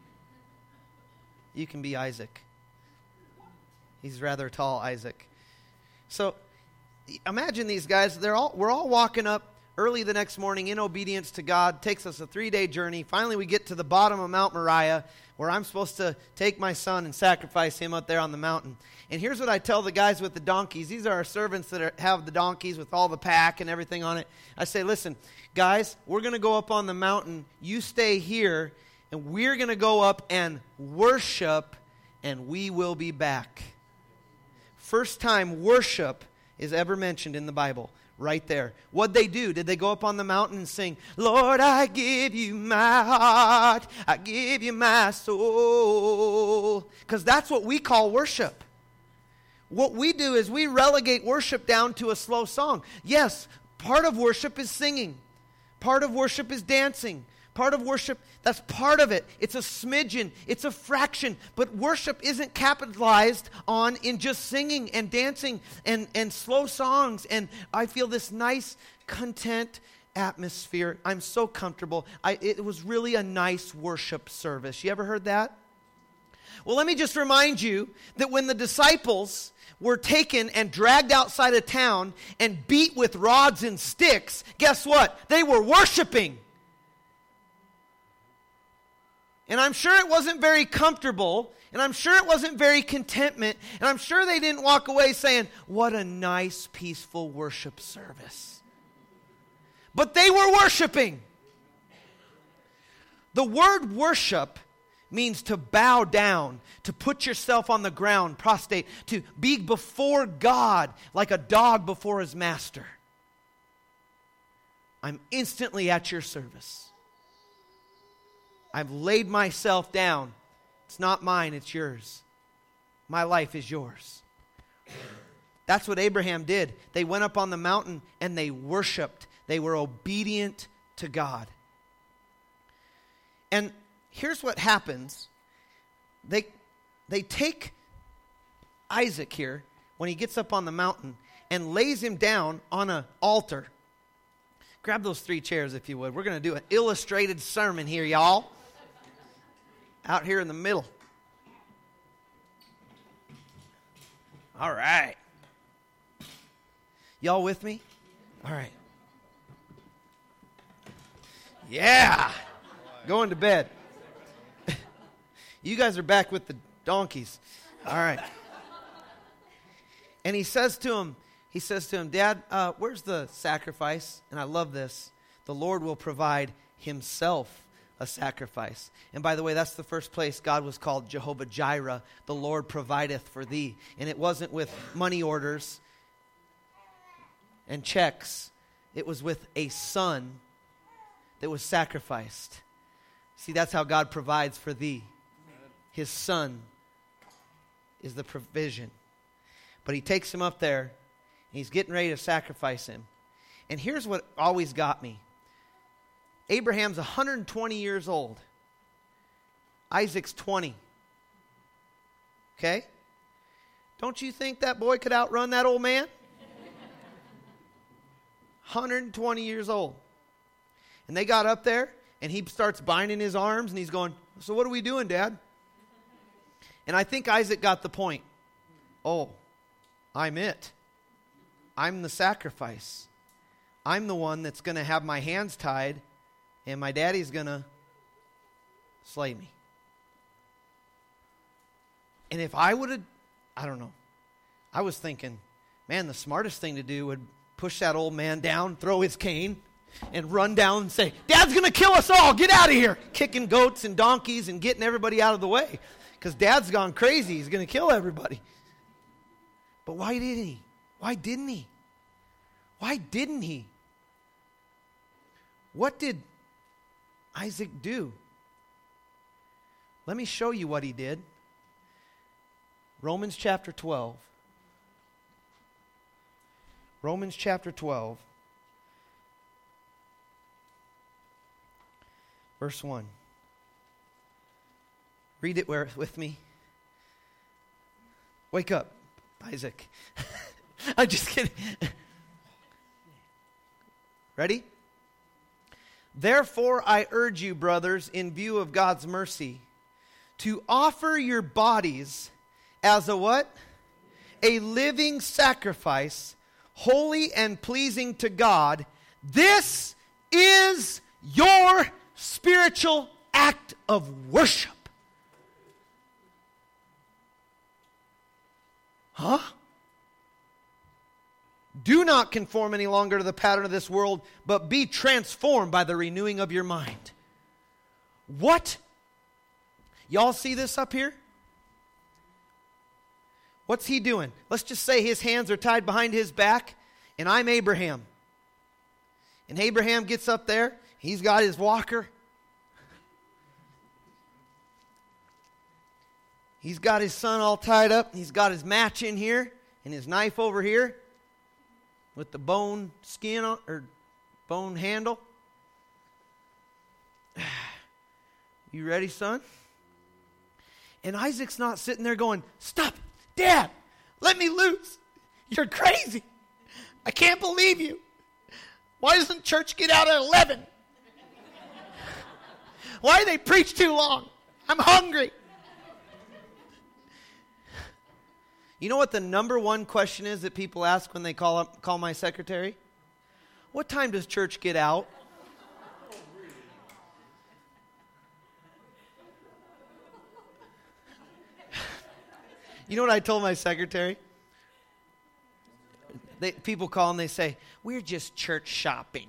You can be Isaac. He's rather tall, Isaac. So imagine these guys. We're all walking up early the next morning in obedience to God. It takes us a 3-day journey. Finally, we get to the bottom of Mount Moriah, where I'm supposed to take my son and sacrifice him up there on the mountain. And here's what I tell the guys with the donkeys. These are our servants that have the donkeys with all the pack and everything on it. I say, listen, guys, we're going to go up on the mountain. You stay here, and we're going to go up and worship, and we will be back. First time worship is ever mentioned in the Bible. Right there. What'd they do? Did they go up on the mountain and sing, Lord, I give you my heart, I give you my soul? Because that's what we call worship. What we do is we relegate worship down to a slow song. Yes, part of worship is singing. Part of worship is dancing. Part of worship, that's part of it. It's a smidgen. It's a fraction. But worship isn't capitalized on in just singing and dancing and slow songs. And I feel this nice, content atmosphere. I'm so comfortable. It was really a nice worship service. You ever heard that? Well, let me just remind you that when the disciples were taken and dragged outside of town and beat with rods and sticks, guess what? They were worshiping. And I'm sure it wasn't very comfortable, and I'm sure it wasn't very contentment, and I'm sure they didn't walk away saying, what a nice, peaceful worship service. But they were worshiping. The word worship means to bow down, to put yourself on the ground, prostrate, to be before God like a dog before his master. I'm instantly at your service. I've laid myself down. It's not mine, it's yours. My life is yours. That's what Abraham did. They went up on the mountain and they worshiped. They were obedient to God. And here's what happens. They take Isaac here when he gets up on the mountain and lays him down on an altar. Grab those 3 chairs if you would. We're going to do an illustrated sermon here, y'all. Out here in the middle. All right. Y'all with me? All right. Yeah. Going to bed. You guys are back with the donkeys. All right. And he says to him, Dad, where's the sacrifice? And I love this. The Lord will provide himself a sacrifice. And by the way, that's the first place God was called Jehovah Jireh. The Lord provideth for thee. And it wasn't with money orders and checks. It was with a son that was sacrificed. See, that's how God provides for thee. His son is the provision. But he takes him up there, and he's getting ready to sacrifice him. And here's what always got me. Abraham's 120 years old. Isaac's 20. Okay? Don't you think that boy could outrun that old man? 120 years old. And they got up there, and he starts binding his arms, and he's going, so what are we doing, Dad? And I think Isaac got the point. Oh, I'm it. I'm the sacrifice. I'm the one that's going to have my hands tied, and my daddy's going to slay me. And if I would have, I don't know. I was thinking, man, the smartest thing to do would push that old man down, throw his cane, and run down and say, Dad's going to kill us all. Get out of here. Kicking goats and donkeys and getting everybody out of the way. Because Dad's gone crazy. He's going to kill everybody. But why didn't he? Why didn't he? Why didn't he? What did Isaac do? Let me show you what he did. Romans chapter 12. Romans chapter 12. Verse 1. Read it with me. Wake up, Isaac. I'm just kidding. Ready? Therefore, I urge you, brothers, in view of God's mercy, to offer your bodies as a what? A living sacrifice, holy and pleasing to God. This is your spiritual act of worship. Huh? Do not conform any longer to the pattern of this world, but be transformed by the renewing of your mind. What? Y'all see this up here? What's he doing? Let's just say his hands are tied behind his back, and I'm Abraham. And Abraham gets up there. He's got his walker. He's got his son all tied up. He's got his match in here and his knife over here with the bone skin on, or bone handle. You ready, son? And Isaac's not sitting there going, stop, Dad, let me loose. You're crazy. I can't believe you. Why doesn't church get out at 11? Why do they preach too long? I'm hungry. You know what the number one question is that people ask when they call my secretary? What time does church get out? You know what I told my secretary? People call and they say, we're just church shopping.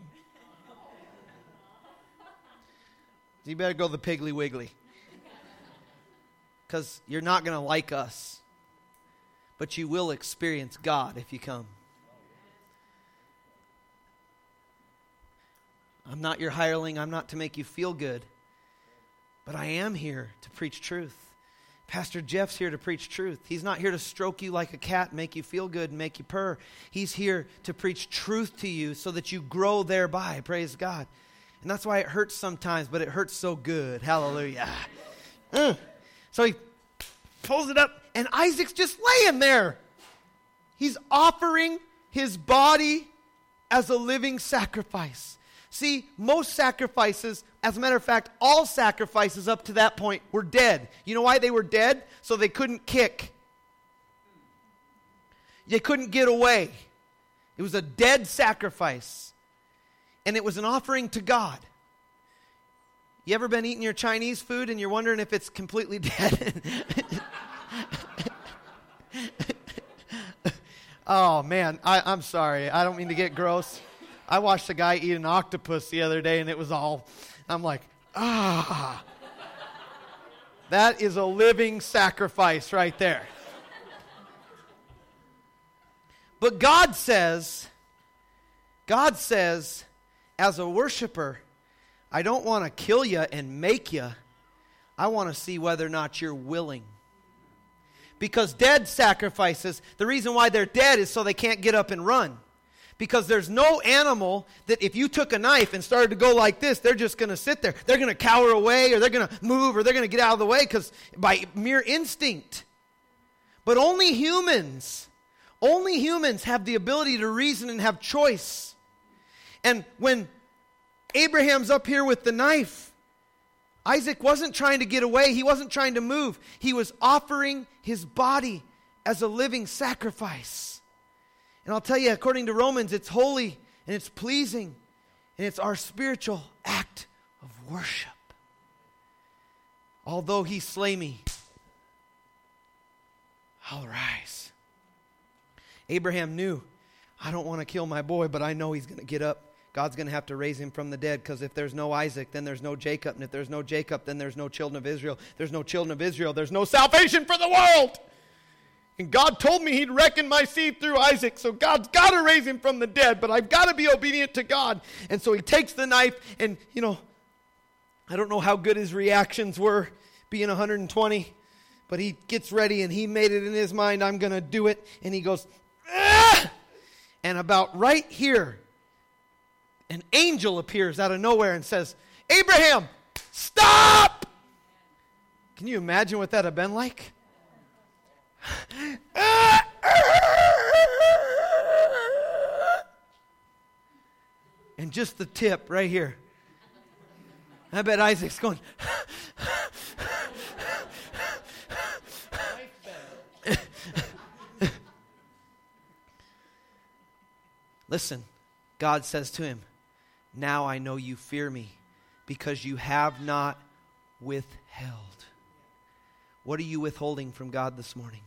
You better go to the Piggly Wiggly. Because you're not going to like us. But you will experience God if you come. I'm not your hireling. I'm not to make you feel good. But I am here to preach truth. Pastor Jeff's here to preach truth. He's not here to stroke you like a cat, make you feel good, and make you purr. He's here to preach truth to you so that you grow thereby. Praise God. And that's why it hurts sometimes, but it hurts so good. Hallelujah. So he pulls it up, and Isaac's just laying there. He's offering his body as a living sacrifice. See, most sacrifices, as a matter of fact, all sacrifices up to that point were dead. You know why they were dead? So they couldn't kick. They couldn't get away. It was a dead sacrifice. And it was an offering to God. You ever been eating your Chinese food and you're wondering if it's completely dead? Oh, man, I'm sorry. I don't mean to get gross. I watched a guy eat an octopus the other day, and it was all, I'm like, That is a living sacrifice right there. But God says, as a worshiper, I don't want to kill you and make you. I want to see whether or not you're willing. Because dead sacrifices, the reason why they're dead is so they can't get up and run. Because there's no animal that if you took a knife and started to go like this, they're just going to sit there. They're going to cower away, or they're going to move, or they're going to get out of the way because by mere instinct. But only humans have the ability to reason and have choice. And when Abraham's up here with the knife, Isaac wasn't trying to get away. He wasn't trying to move. He was offering his body as a living sacrifice. And I'll tell you, according to Romans, it's holy and it's pleasing and it's our spiritual act of worship. Although he slay me, I'll rise. Abraham knew, I don't want to kill my boy, but I know he's going to get up. God's going to have to raise him from the dead, because if there's no Isaac, then there's no Jacob. And if there's no Jacob, then there's no children of Israel. There's no children of Israel. There's no salvation for the world. And God told me he'd reckon my seed through Isaac. So God's got to raise him from the dead, but I've got to be obedient to God. And so he takes the knife, and, I don't know how good his reactions were being 120, but he gets ready, and he made it in his mind, I'm going to do it. And he goes, ah! And about right here, an angel appears out of nowhere and says, Abraham, stop! Can you imagine what that would have been like? And just the tip right here. I bet Isaac's going. Listen, God says to him, now I know you fear me because you have not withheld. What are you withholding from God this morning?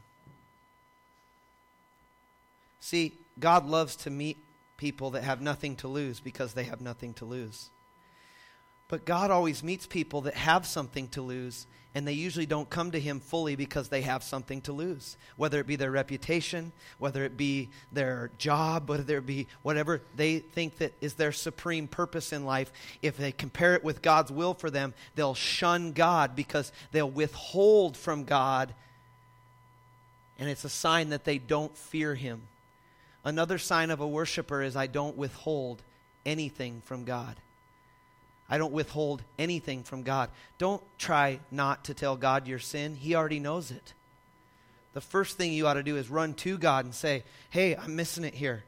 See, God loves to meet people that have nothing to lose because they have nothing to lose. But God always meets people that have something to lose, and they usually don't come to him fully because they have something to lose. Whether it be their reputation, whether it be their job, whether it be whatever they think that is their supreme purpose in life. If they compare it with God's will for them, they'll shun God because they'll withhold from God, and it's a sign that they don't fear him. Another sign of a worshiper is I don't withhold anything from God. I don't withhold anything from God. Don't try not to tell God your sin. He already knows it. The first thing you ought to do is run to God and say, hey, I'm missing it here.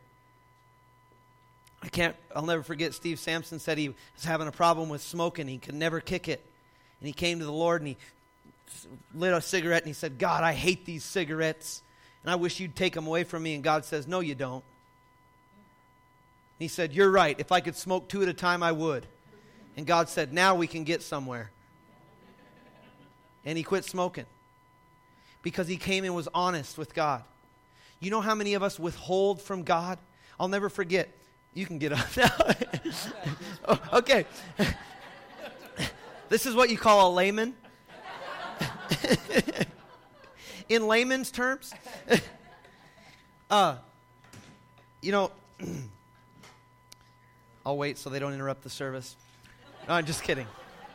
I'll never forget Steve Sampson said he was having a problem with smoking. He could never kick it. And he came to the Lord and he lit a cigarette and he said, God, I hate these cigarettes. And I wish you'd take them away from me. And God says, no, you don't. And he said, you're right. If I could smoke 2 at a time, I would. And God said, now we can get somewhere. And he quit smoking. Because he came and was honest with God. You know how many of us withhold from God? I'll never forget. You can get up now. Oh, okay. This is what you call a layman. In layman's terms. I'll wait so they don't interrupt the service. No, I'm just kidding.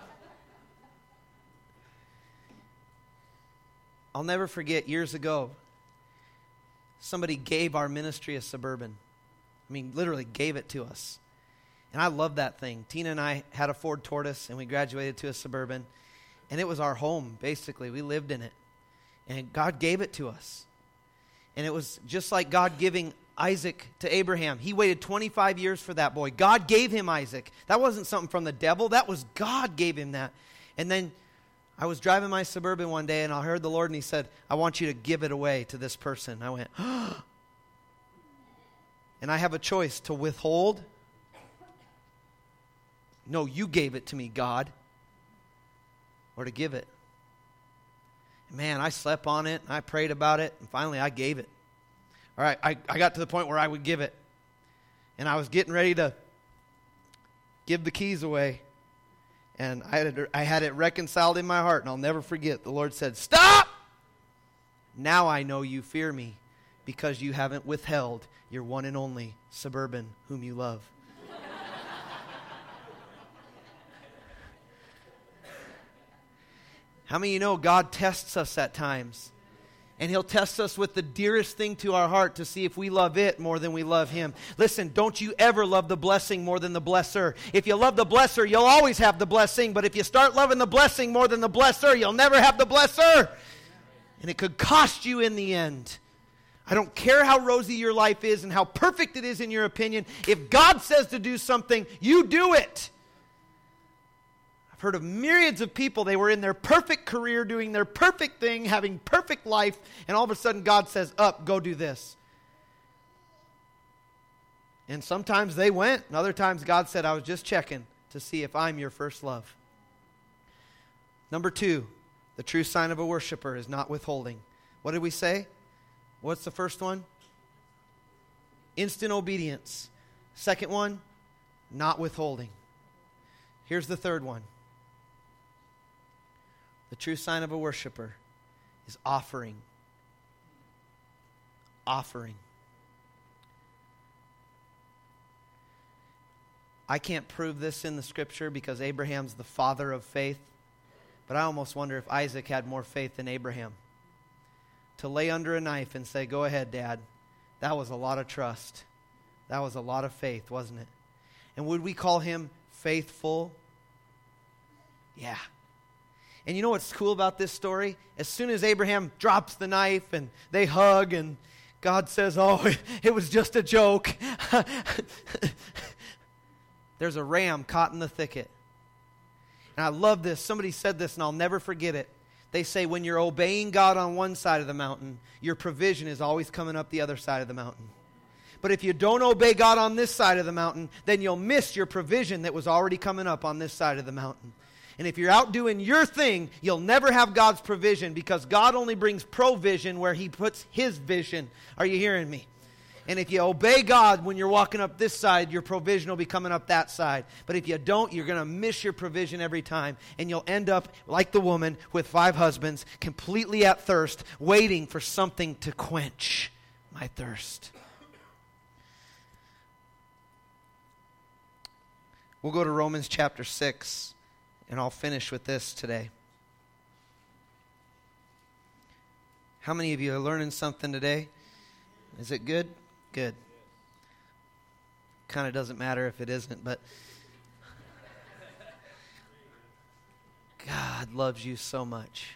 I'll never forget, years ago, somebody gave our ministry a Suburban. I mean, literally gave it to us. And I love that thing. Tina and I had a Ford Tortoise, and we graduated to a Suburban. And it was our home, basically. We lived in it. And God gave it to us. And it was just like God giving Isaac to Abraham. He waited 25 years for that boy. God gave him Isaac. That wasn't something from the devil. That was God gave him that. And then I was driving my Suburban one day, and I heard the Lord, and he said, I want you to give it away to this person. I went, and I have a choice to withhold. No, you gave it to me, God. Or to give it. Man, I slept on it, and I prayed about it, and finally I gave it. All right, I got to the point where I would give it. And I was getting ready to give the keys away. And I had it reconciled in my heart, and I'll never forget. The Lord said, stop! Now I know you fear me, because you haven't withheld your one and only Suburban whom you love. How many of you know God tests us at times? And He'll test us with the dearest thing to our heart to see if we love it more than we love Him. Listen, don't you ever love the blessing more than the blesser. If you love the blesser, you'll always have the blessing. But if you start loving the blessing more than the blesser, you'll never have the blesser. And it could cost you in the end. I don't care how rosy your life is and how perfect it is in your opinion. If God says to do something, you do it. Heard of myriads of people, they were in their perfect career, doing their perfect thing, having perfect life, and all of a sudden God says, up, go do this. And sometimes they went, and other times God said, I was just checking to see if I'm your first love. Number 2, the true sign of a worshiper is not withholding. What did we say? What's the first one? Instant obedience. Second one, not withholding. Here's the third one. The true sign of a worshiper is offering. Offering. I can't prove this in the scripture because Abraham's the father of faith, but I almost wonder if Isaac had more faith than Abraham. To lay under a knife and say, go ahead, Dad. That was a lot of trust. That was a lot of faith, wasn't it? And would we call him faithful? Yeah. And you know what's cool about this story? As soon as Abraham drops the knife and they hug and God says, oh, it was just a joke. There's a ram caught in the thicket. And I love this. Somebody said this and I'll never forget it. They say when you're obeying God on one side of the mountain, your provision is always coming up the other side of the mountain. But if you don't obey God on this side of the mountain, then you'll miss your provision that was already coming up on this side of the mountain. And if you're out doing your thing, you'll never have God's provision because God only brings provision where He puts His vision. Are you hearing me? And if you obey God when you're walking up this side, your provision will be coming up that side. But if you don't, you're going to miss your provision every time. And you'll end up like the woman with 5 husbands, completely at thirst, waiting for something to quench my thirst. We'll go to Romans chapter 6. And I'll finish with this today. How many of you are learning something today? Is it good? Good. Kind of doesn't matter if it isn't, but God loves you so much.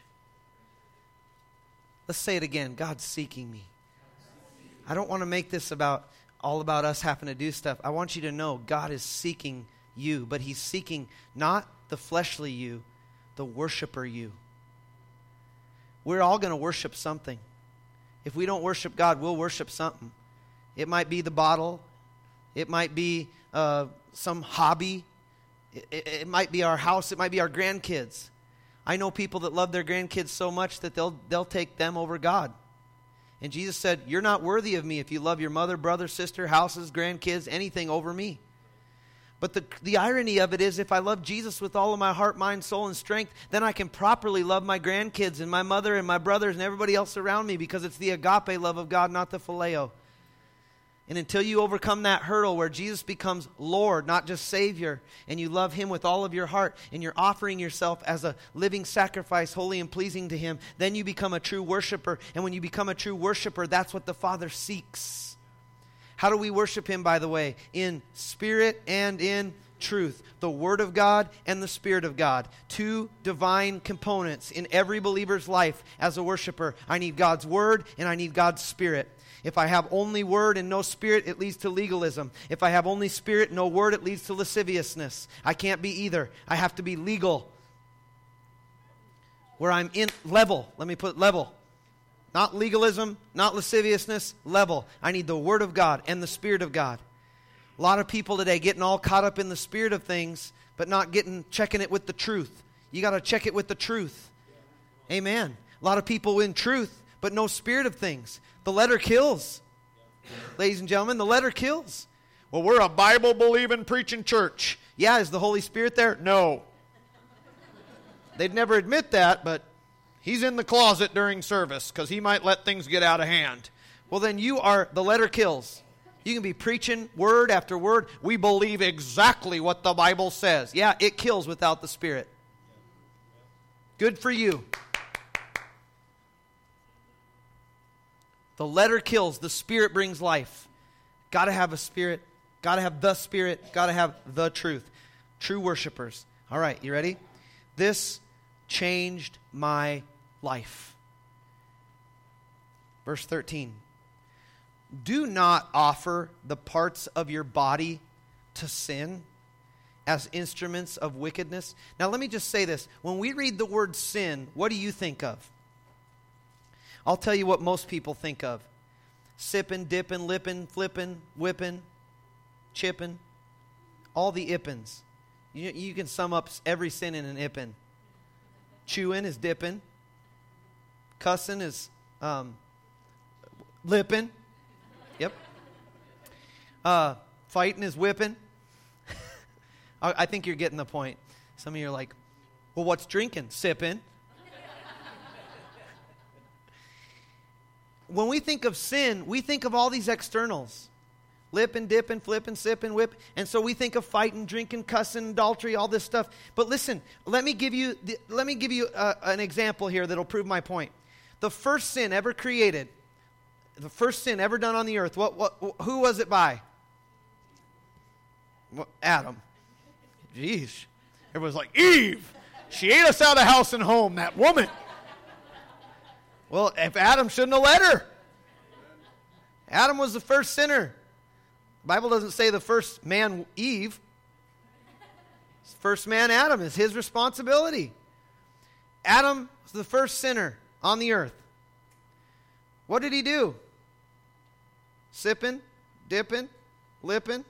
Let's say it again. God's seeking me. I don't want to make this all about us having to do stuff. I want you to know God is seeking you, but He's seeking not the fleshly you, the worshiper you. We're all going to worship something. If we don't worship God, we'll worship something. It might be the bottle. It might be some hobby. It might be our house. It might be our grandkids. I know people that love their grandkids so much that they'll take them over God. And Jesus said, you're not worthy of me if you love your mother, brother, sister, houses, grandkids, anything over me. But the irony of it is if I love Jesus with all of my heart, mind, soul, and strength, then I can properly love my grandkids and my mother and my brothers and everybody else around me because it's the agape love of God, not the phileo. And until you overcome that hurdle where Jesus becomes Lord, not just Savior, and you love Him with all of your heart, and you're offering yourself as a living sacrifice, holy and pleasing to Him, then you become a true worshiper. And when you become a true worshiper, that's what the Father seeks. How do we worship Him, by the way? In spirit and in truth. The Word of God and the Spirit of God. Two divine components in every believer's life as a worshiper. I need God's Word and I need God's Spirit. If I have only Word and no Spirit, it leads to legalism. If I have only Spirit, no Word, it leads to lasciviousness. I can't be either. I have to be legal. Where I'm in level. Let me put level. Not legalism, not lasciviousness, level. I need the Word of God and the Spirit of God. A lot of people today getting all caught up in the spirit of things, but not checking it with the truth. You got to check it with the truth. Amen. A lot of people in truth, but no spirit of things. The letter kills. Ladies and gentlemen, the letter kills. Well, we're a Bible-believing, preaching church. Yeah, is the Holy Spirit there? No. They'd never admit that, but He's in the closet during service because He might let things get out of hand. Well, then the letter kills. You can be preaching word after word. We believe exactly what the Bible says. Yeah, it kills without the Spirit. Good for you. The letter kills. The Spirit brings life. Got to have a Spirit. Got to have the Spirit. Got to have the truth. True worshipers. All right, you ready? This changed my life. Verse 13. Do not offer the parts of your body to sin as instruments of wickedness. Now let me just say this. When we read the word sin, what do you think of? I'll tell you what most people think of. Sipping, dipping, lipping, flipping, whipping, chipping. All the ippins. You can sum up every sin in an ippin. Chewing is dipping. Cussing is lipping. Yep. Fighting is whipping. I think you're getting the point. Some of you are like, well, what's drinking? Sipping. When we think of sin, we think of all these externals. Lipping, dipping, flipping, sipping, whip. And so we think of fighting, drinking, cussing, adultery, all this stuff. But listen, let me give you an example here that'll prove my point. The first sin ever created, the first sin ever done on the earth, who was it by? Adam. Jeez. Everyone's like, Eve! She ate us out of house and home, that woman. Well, if Adam shouldn't have let her. Adam was the first sinner. The Bible doesn't say the first man, Eve. It's the first man, Adam. It's his responsibility. Adam was the first sinner on the earth. What did he do? Sipping, dipping, lipping?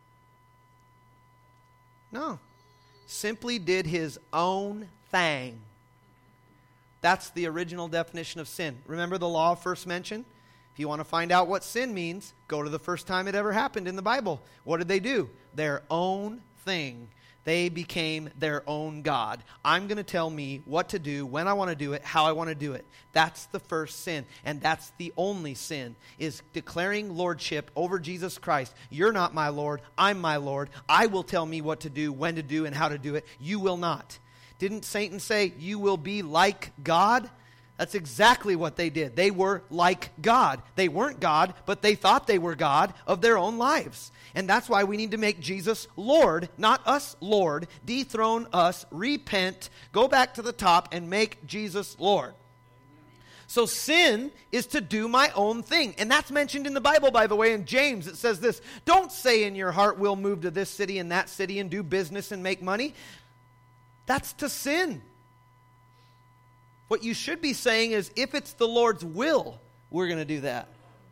No. Simply did his own thing. That's the original definition of sin. Remember the law of first mention? If you want to find out what sin means, go to the first time it ever happened in the Bible. What did they do? Their own thing. They became their own God. I'm going to tell me what to do, when I want to do it, how I want to do it. That's the first sin. And that's the only sin, is declaring lordship over Jesus Christ. You're not my Lord. I'm my Lord. I will tell me what to do, when to do, and how to do it. You will not. Didn't Satan say, you will be like God? That's exactly what they did. They were like God. They weren't God, but they thought they were God of their own lives. And that's why we need to make Jesus Lord, not us Lord. Dethrone us, repent, go back to the top, and make Jesus Lord. So sin is to do my own thing. And that's mentioned in the Bible, by the way. In James, it says this: don't say in your heart, we'll move to this city and that city and do business and make money. That's to sin. What you should be saying is, if it's the Lord's will, we're going to do that.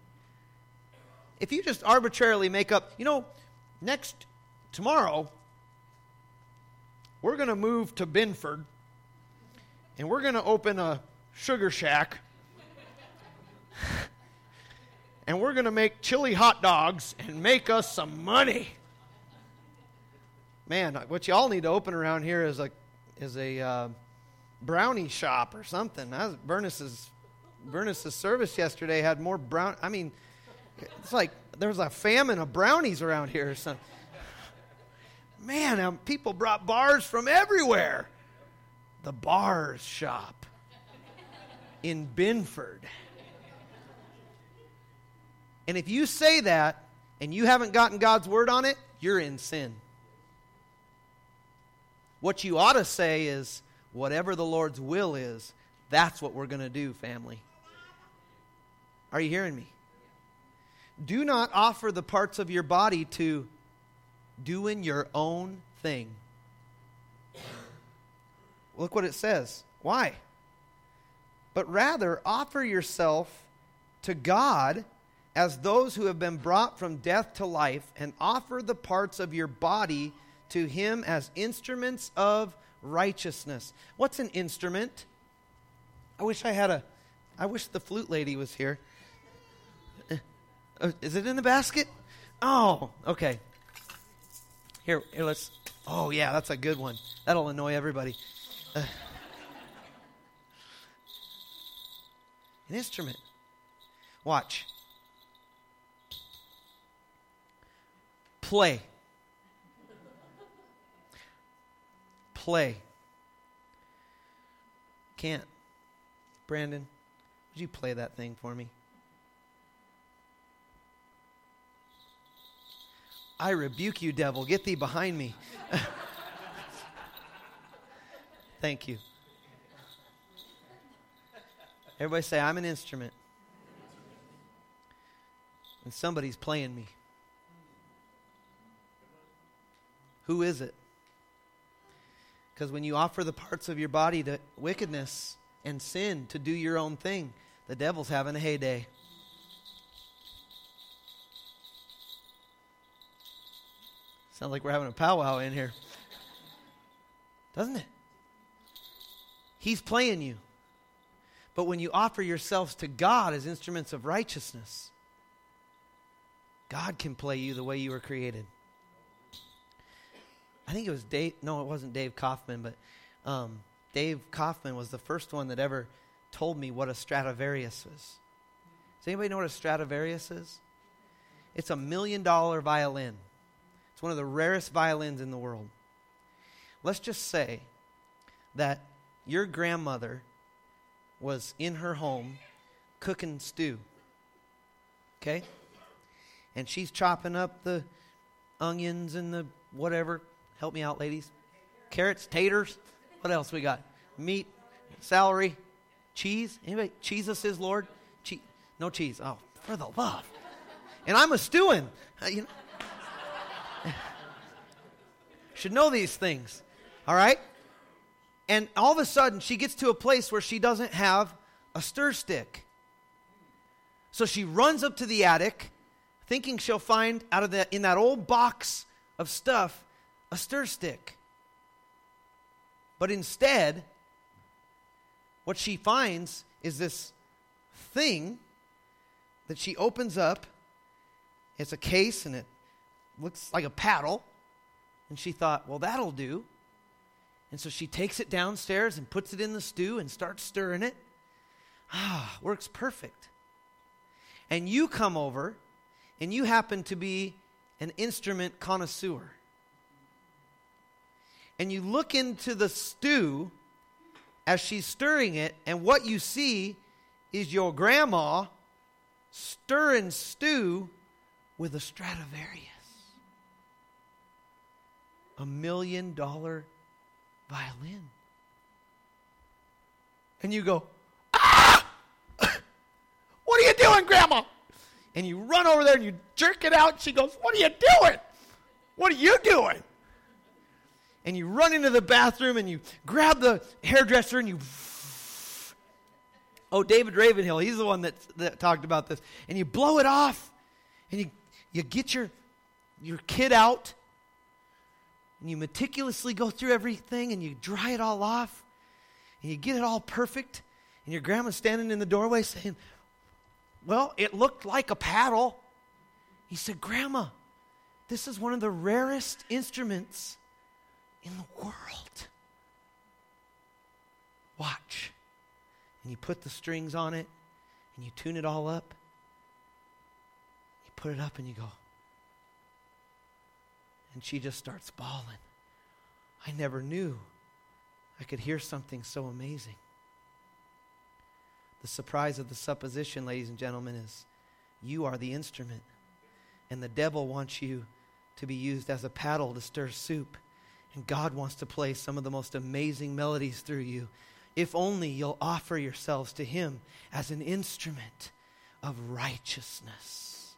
If you just arbitrarily make up, tomorrow, we're going to move to Binford, and we're going to open a sugar shack, and we're going to make chili hot dogs and make us some money. Man, what y'all need to open around here is a brownie shop or something. Bernice's service yesterday had more it's like There was a famine of brownies around here or something. Man, people brought bars from everywhere. The Bars Shop in Binford. And if you say that and you haven't gotten God's word on it, you're in sin. What you ought to say is, whatever the Lord's will is, that's what we're going to do, family. Are you hearing me? Do not offer the parts of your body to doing your own thing. Look what it says. Why? But rather offer yourself to God as those who have been brought from death to life, and offer the parts of your body to Him as instruments of righteousness. What's an instrument? I wish the flute lady was here. Is it in the basket? Oh, okay. Here, let's. Oh, yeah, that's a good one. That'll annoy everybody. An instrument. Watch. Play. Can't. Brandon, would you play that thing for me? I rebuke you, devil. Get thee behind me. Thank you. Everybody say, I'm an instrument. And somebody's playing me. Who is it? Because when you offer the parts of your body to wickedness and sin to do your own thing, the devil's having a heyday. Sounds like we're having a powwow in here. Doesn't it? He's playing you. But when you offer yourselves to God as instruments of righteousness, God can play you the way you were created. I think it was Dave. No, it wasn't Dave Kaufman, but Dave Kaufman was the first one that ever told me what a Stradivarius is. Does anybody know what a Stradivarius is? It's $1 million violin. It's one of the rarest violins in the world. Let's just say that your grandmother was in her home cooking stew. Okay? And she's chopping up the onions and the whatever. Help me out, ladies. Carrots, taters. What else we got? Meat, celery, cheese. Anybody? Jesus is Lord? No cheese. Oh, for the love. And I'm a stewing. Should know these things. All right? And all of a sudden, she gets to a place where she doesn't have a stir stick. So she runs up to the attic, thinking she'll find in that old box of stuff a stir stick. But instead, what she finds is this thing that she opens up. It's a case and it looks like a paddle. And she thought, well, that'll do. And so she takes it downstairs and puts it in the stew and starts stirring it. Works perfect. And you come over and you happen to be an instrument connoisseur. And you look into the stew as she's stirring it, and what you see is your grandma stirring stew with a Stradivarius. $1 million violin. And you go, ah! What are you doing, Grandma? And you run over there and you jerk it out. She goes, what are you doing? What are you doing? And you run into the bathroom and you grab the hairdresser and you... Oh, David Ravenhill, he's the one that talked about this. And you blow it off and you get your kid out and you meticulously go through everything and you dry it all off and you get it all perfect. And your grandma's standing in the doorway saying, well, it looked like a paddle. He said, Grandma, this is one of the rarest instruments in the world. Watch. And you put the strings on it and you tune it all up. You put it up and you go, and she just starts bawling. I never knew I could hear something so amazing. The surprise of the supposition, ladies and gentlemen, is you are the instrument. And the devil wants you to be used as a paddle to stir soup. And God wants to play some of the most amazing melodies through you. If only you'll offer yourselves to Him as an instrument of righteousness.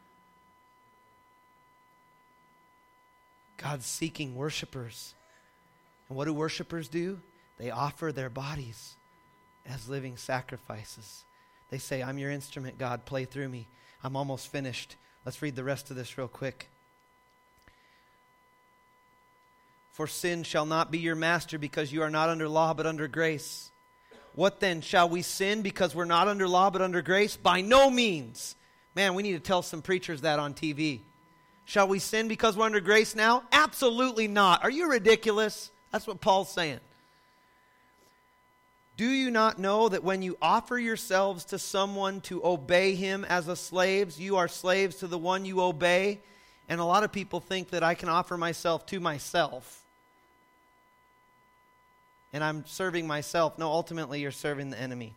God's seeking worshipers. And what do worshipers do? They offer their bodies as living sacrifices. They say, I'm your instrument, God, play through me. I'm almost finished. Let's read the rest of this real quick. For sin shall not be your master, because you are not under law but under grace. What then? Shall we sin because we're not under law but under grace? By no means. Man, we need to tell some preachers that on TV. Shall we sin because we're under grace now? Absolutely not. Are you ridiculous? That's what Paul's saying. Do you not know that when you offer yourselves to someone to obey him as a slaves, you are slaves to the one you obey? And a lot of people think that I can offer myself to myself. And I'm serving myself. No, ultimately you're serving the enemy.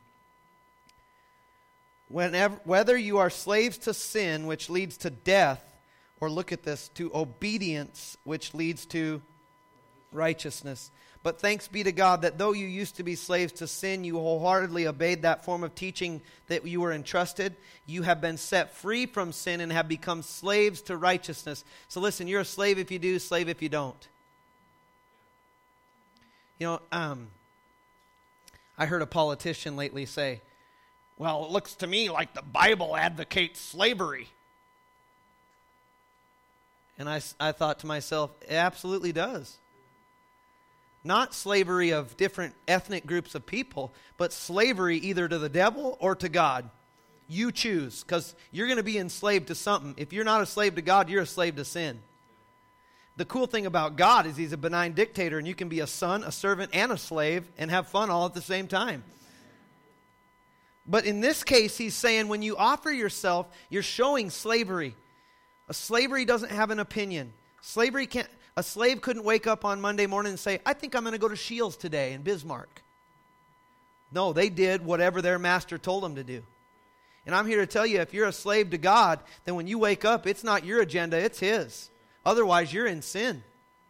Whether you are slaves to sin, which leads to death, or look at this, to obedience, which leads to righteousness. But thanks be to God that though you used to be slaves to sin, you wholeheartedly obeyed that form of teaching that you were entrusted. You have been set free from sin and have become slaves to righteousness. So listen, you're a slave if you do, slave if you don't. You know, I heard a politician lately say, well, it looks to me like the Bible advocates slavery. And I thought to myself, it absolutely does. Not slavery of different ethnic groups of people, but slavery either to the devil or to God. You choose, because you're going to be enslaved to something. If you're not a slave to God, you're a slave to sin. The cool thing about God is He's a benign dictator, and you can be a son, a servant, and a slave, and have fun all at the same time. But in this case, He's saying when you offer yourself, you're showing slavery. A slavery doesn't have an opinion. A slave couldn't wake up on Monday morning and say, I think I'm going to go to Shields today in Bismarck. No, they did whatever their master told them to do. And I'm here to tell you, if you're a slave to God, then when you wake up, it's not your agenda, it's His. Otherwise, you're in sin.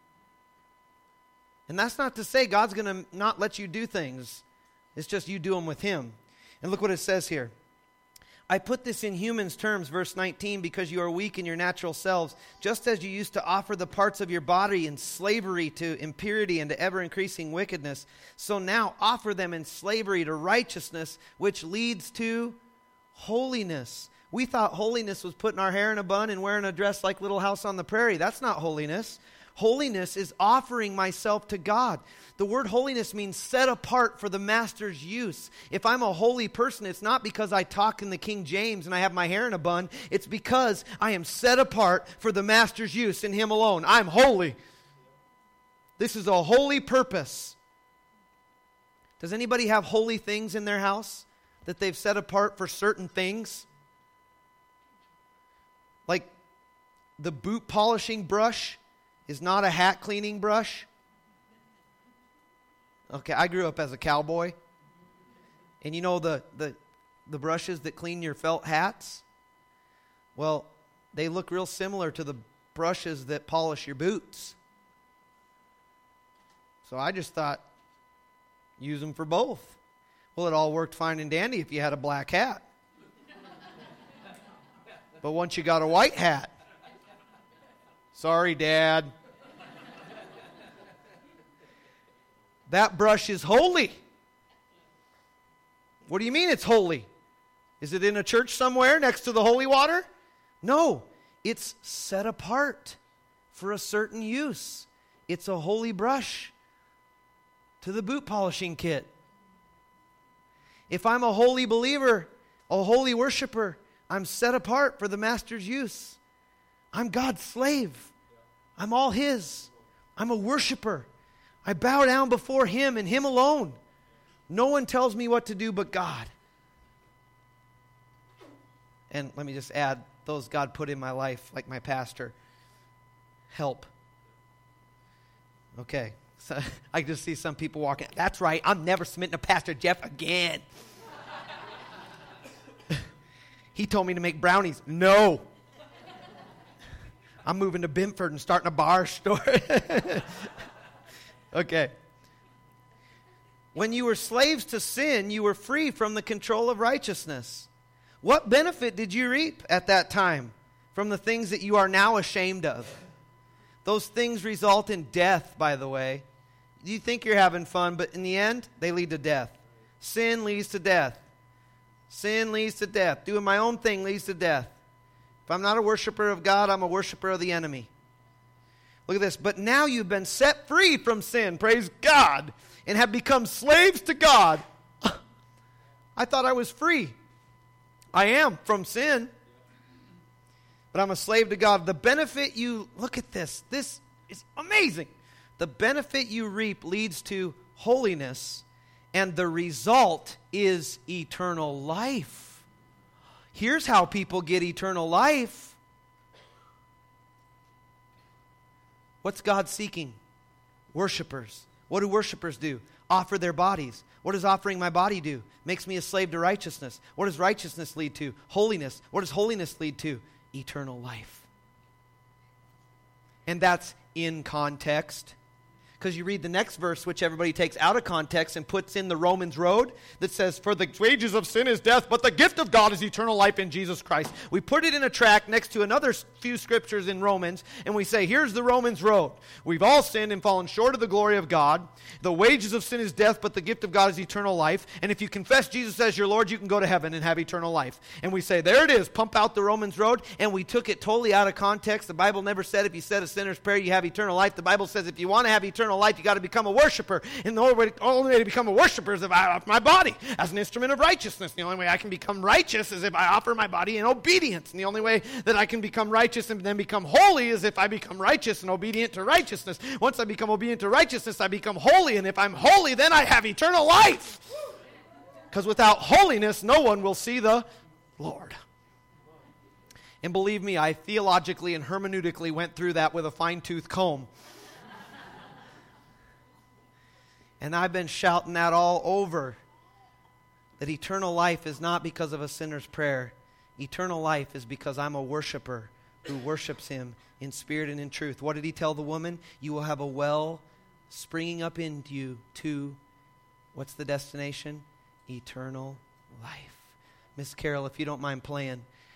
And that's not to say God's going to not let you do things. It's just you do them with Him. And look what it says here. I put this in humans' terms, verse 19, because you are weak in your natural selves, just as you used to offer the parts of your body in slavery to impurity and to ever-increasing wickedness. So now offer them in slavery to righteousness, which leads to holiness. We thought holiness was putting our hair in a bun and wearing a dress like Little House on the Prairie. That's not holiness. Holiness is offering myself to God. The word holiness means set apart for the master's use. If I'm a holy person, it's not because I talk in the King James and I have my hair in a bun. It's because I am set apart for the master's use in Him alone. I'm holy. This is a holy purpose. Does anybody have holy things in their house that they've set apart for certain things? Like the boot polishing brush is not a hat cleaning brush. Okay, I grew up as a cowboy. And you know the brushes that clean your felt hats? Well, they look real similar to the brushes that polish your boots. So I just thought, use them for both. Well, it all worked fine and dandy if you had a black hat. But once you got a white hat, sorry, Dad. That brush is holy. What do you mean it's holy? Is it in a church somewhere next to the holy water? No, it's set apart for a certain use. It's a holy brush to the boot polishing kit. If I'm a holy believer, a holy worshiper, I'm set apart for the master's use. I'm God's slave. I'm all His. I'm a worshiper. I bow down before Him and Him alone. No one tells me what to do but God. And let me just add, those God put in my life, like my pastor. Help. Okay. So I just see some people walking. That's right. I'm never submitting to Pastor Jeff again. He told me to make brownies. No. I'm moving to Bimpford and starting a bar store. Okay. When you were slaves to sin, you were free from the control of righteousness. What benefit did you reap at that time from the things that you are now ashamed of? Those things result in death, by the way. You think you're having fun, but in the end, they lead to death. Sin leads to death. Sin leads to death. Doing my own thing leads to death. If I'm not a worshiper of God, I'm a worshiper of the enemy. Look at this. But now you've been set free from sin, praise God, and have become slaves to God. I thought I was free. I am from sin, but I'm a slave to God. The benefit you, look at this. This is amazing. The benefit you reap leads to holiness, and the result is eternal life. Here's how people get eternal life. What's God seeking? Worshipers. What do worshipers do? Offer their bodies. What does offering my body do? Makes me a slave to righteousness. What does righteousness lead to? Holiness. What does holiness lead to? Eternal life. And that's in context. Because you read the next verse, which everybody takes out of context and puts in the Romans road that says, for the wages of sin is death, but the gift of God is eternal life in Jesus Christ. We put it in a track next to another few scriptures in Romans, and we say, here's the Romans road. We've all sinned and fallen short of the glory of God. The wages of sin is death, but the gift of God is eternal life. And if you confess Jesus as your Lord, you can go to heaven and have eternal life. And we say, there it is, pump out the Romans road. And we took it totally out of context. The Bible never said if you said a sinner's prayer, you have eternal life. The Bible says if you want to have eternal life, you got to become a worshiper. And the only way to become a worshiper is if I offer my body as an instrument of righteousness. The only way I can become righteous is if I offer my body in obedience. And the only way that I can become righteous and then become holy is if I become righteous and obedient to righteousness. Once I become obedient to righteousness, I become holy. And if I'm holy, then I have eternal life. Because without holiness, no one will see the Lord. And believe me, I theologically and hermeneutically went through that with a fine-tooth comb. And I've been shouting that all over. That eternal life is not because of a sinner's prayer. Eternal life is because I'm a worshiper who worships him in spirit and in truth. What did he tell the woman? You will have a well springing up into you to, what's the destination? Eternal life. Miss Carol, if you don't mind playing,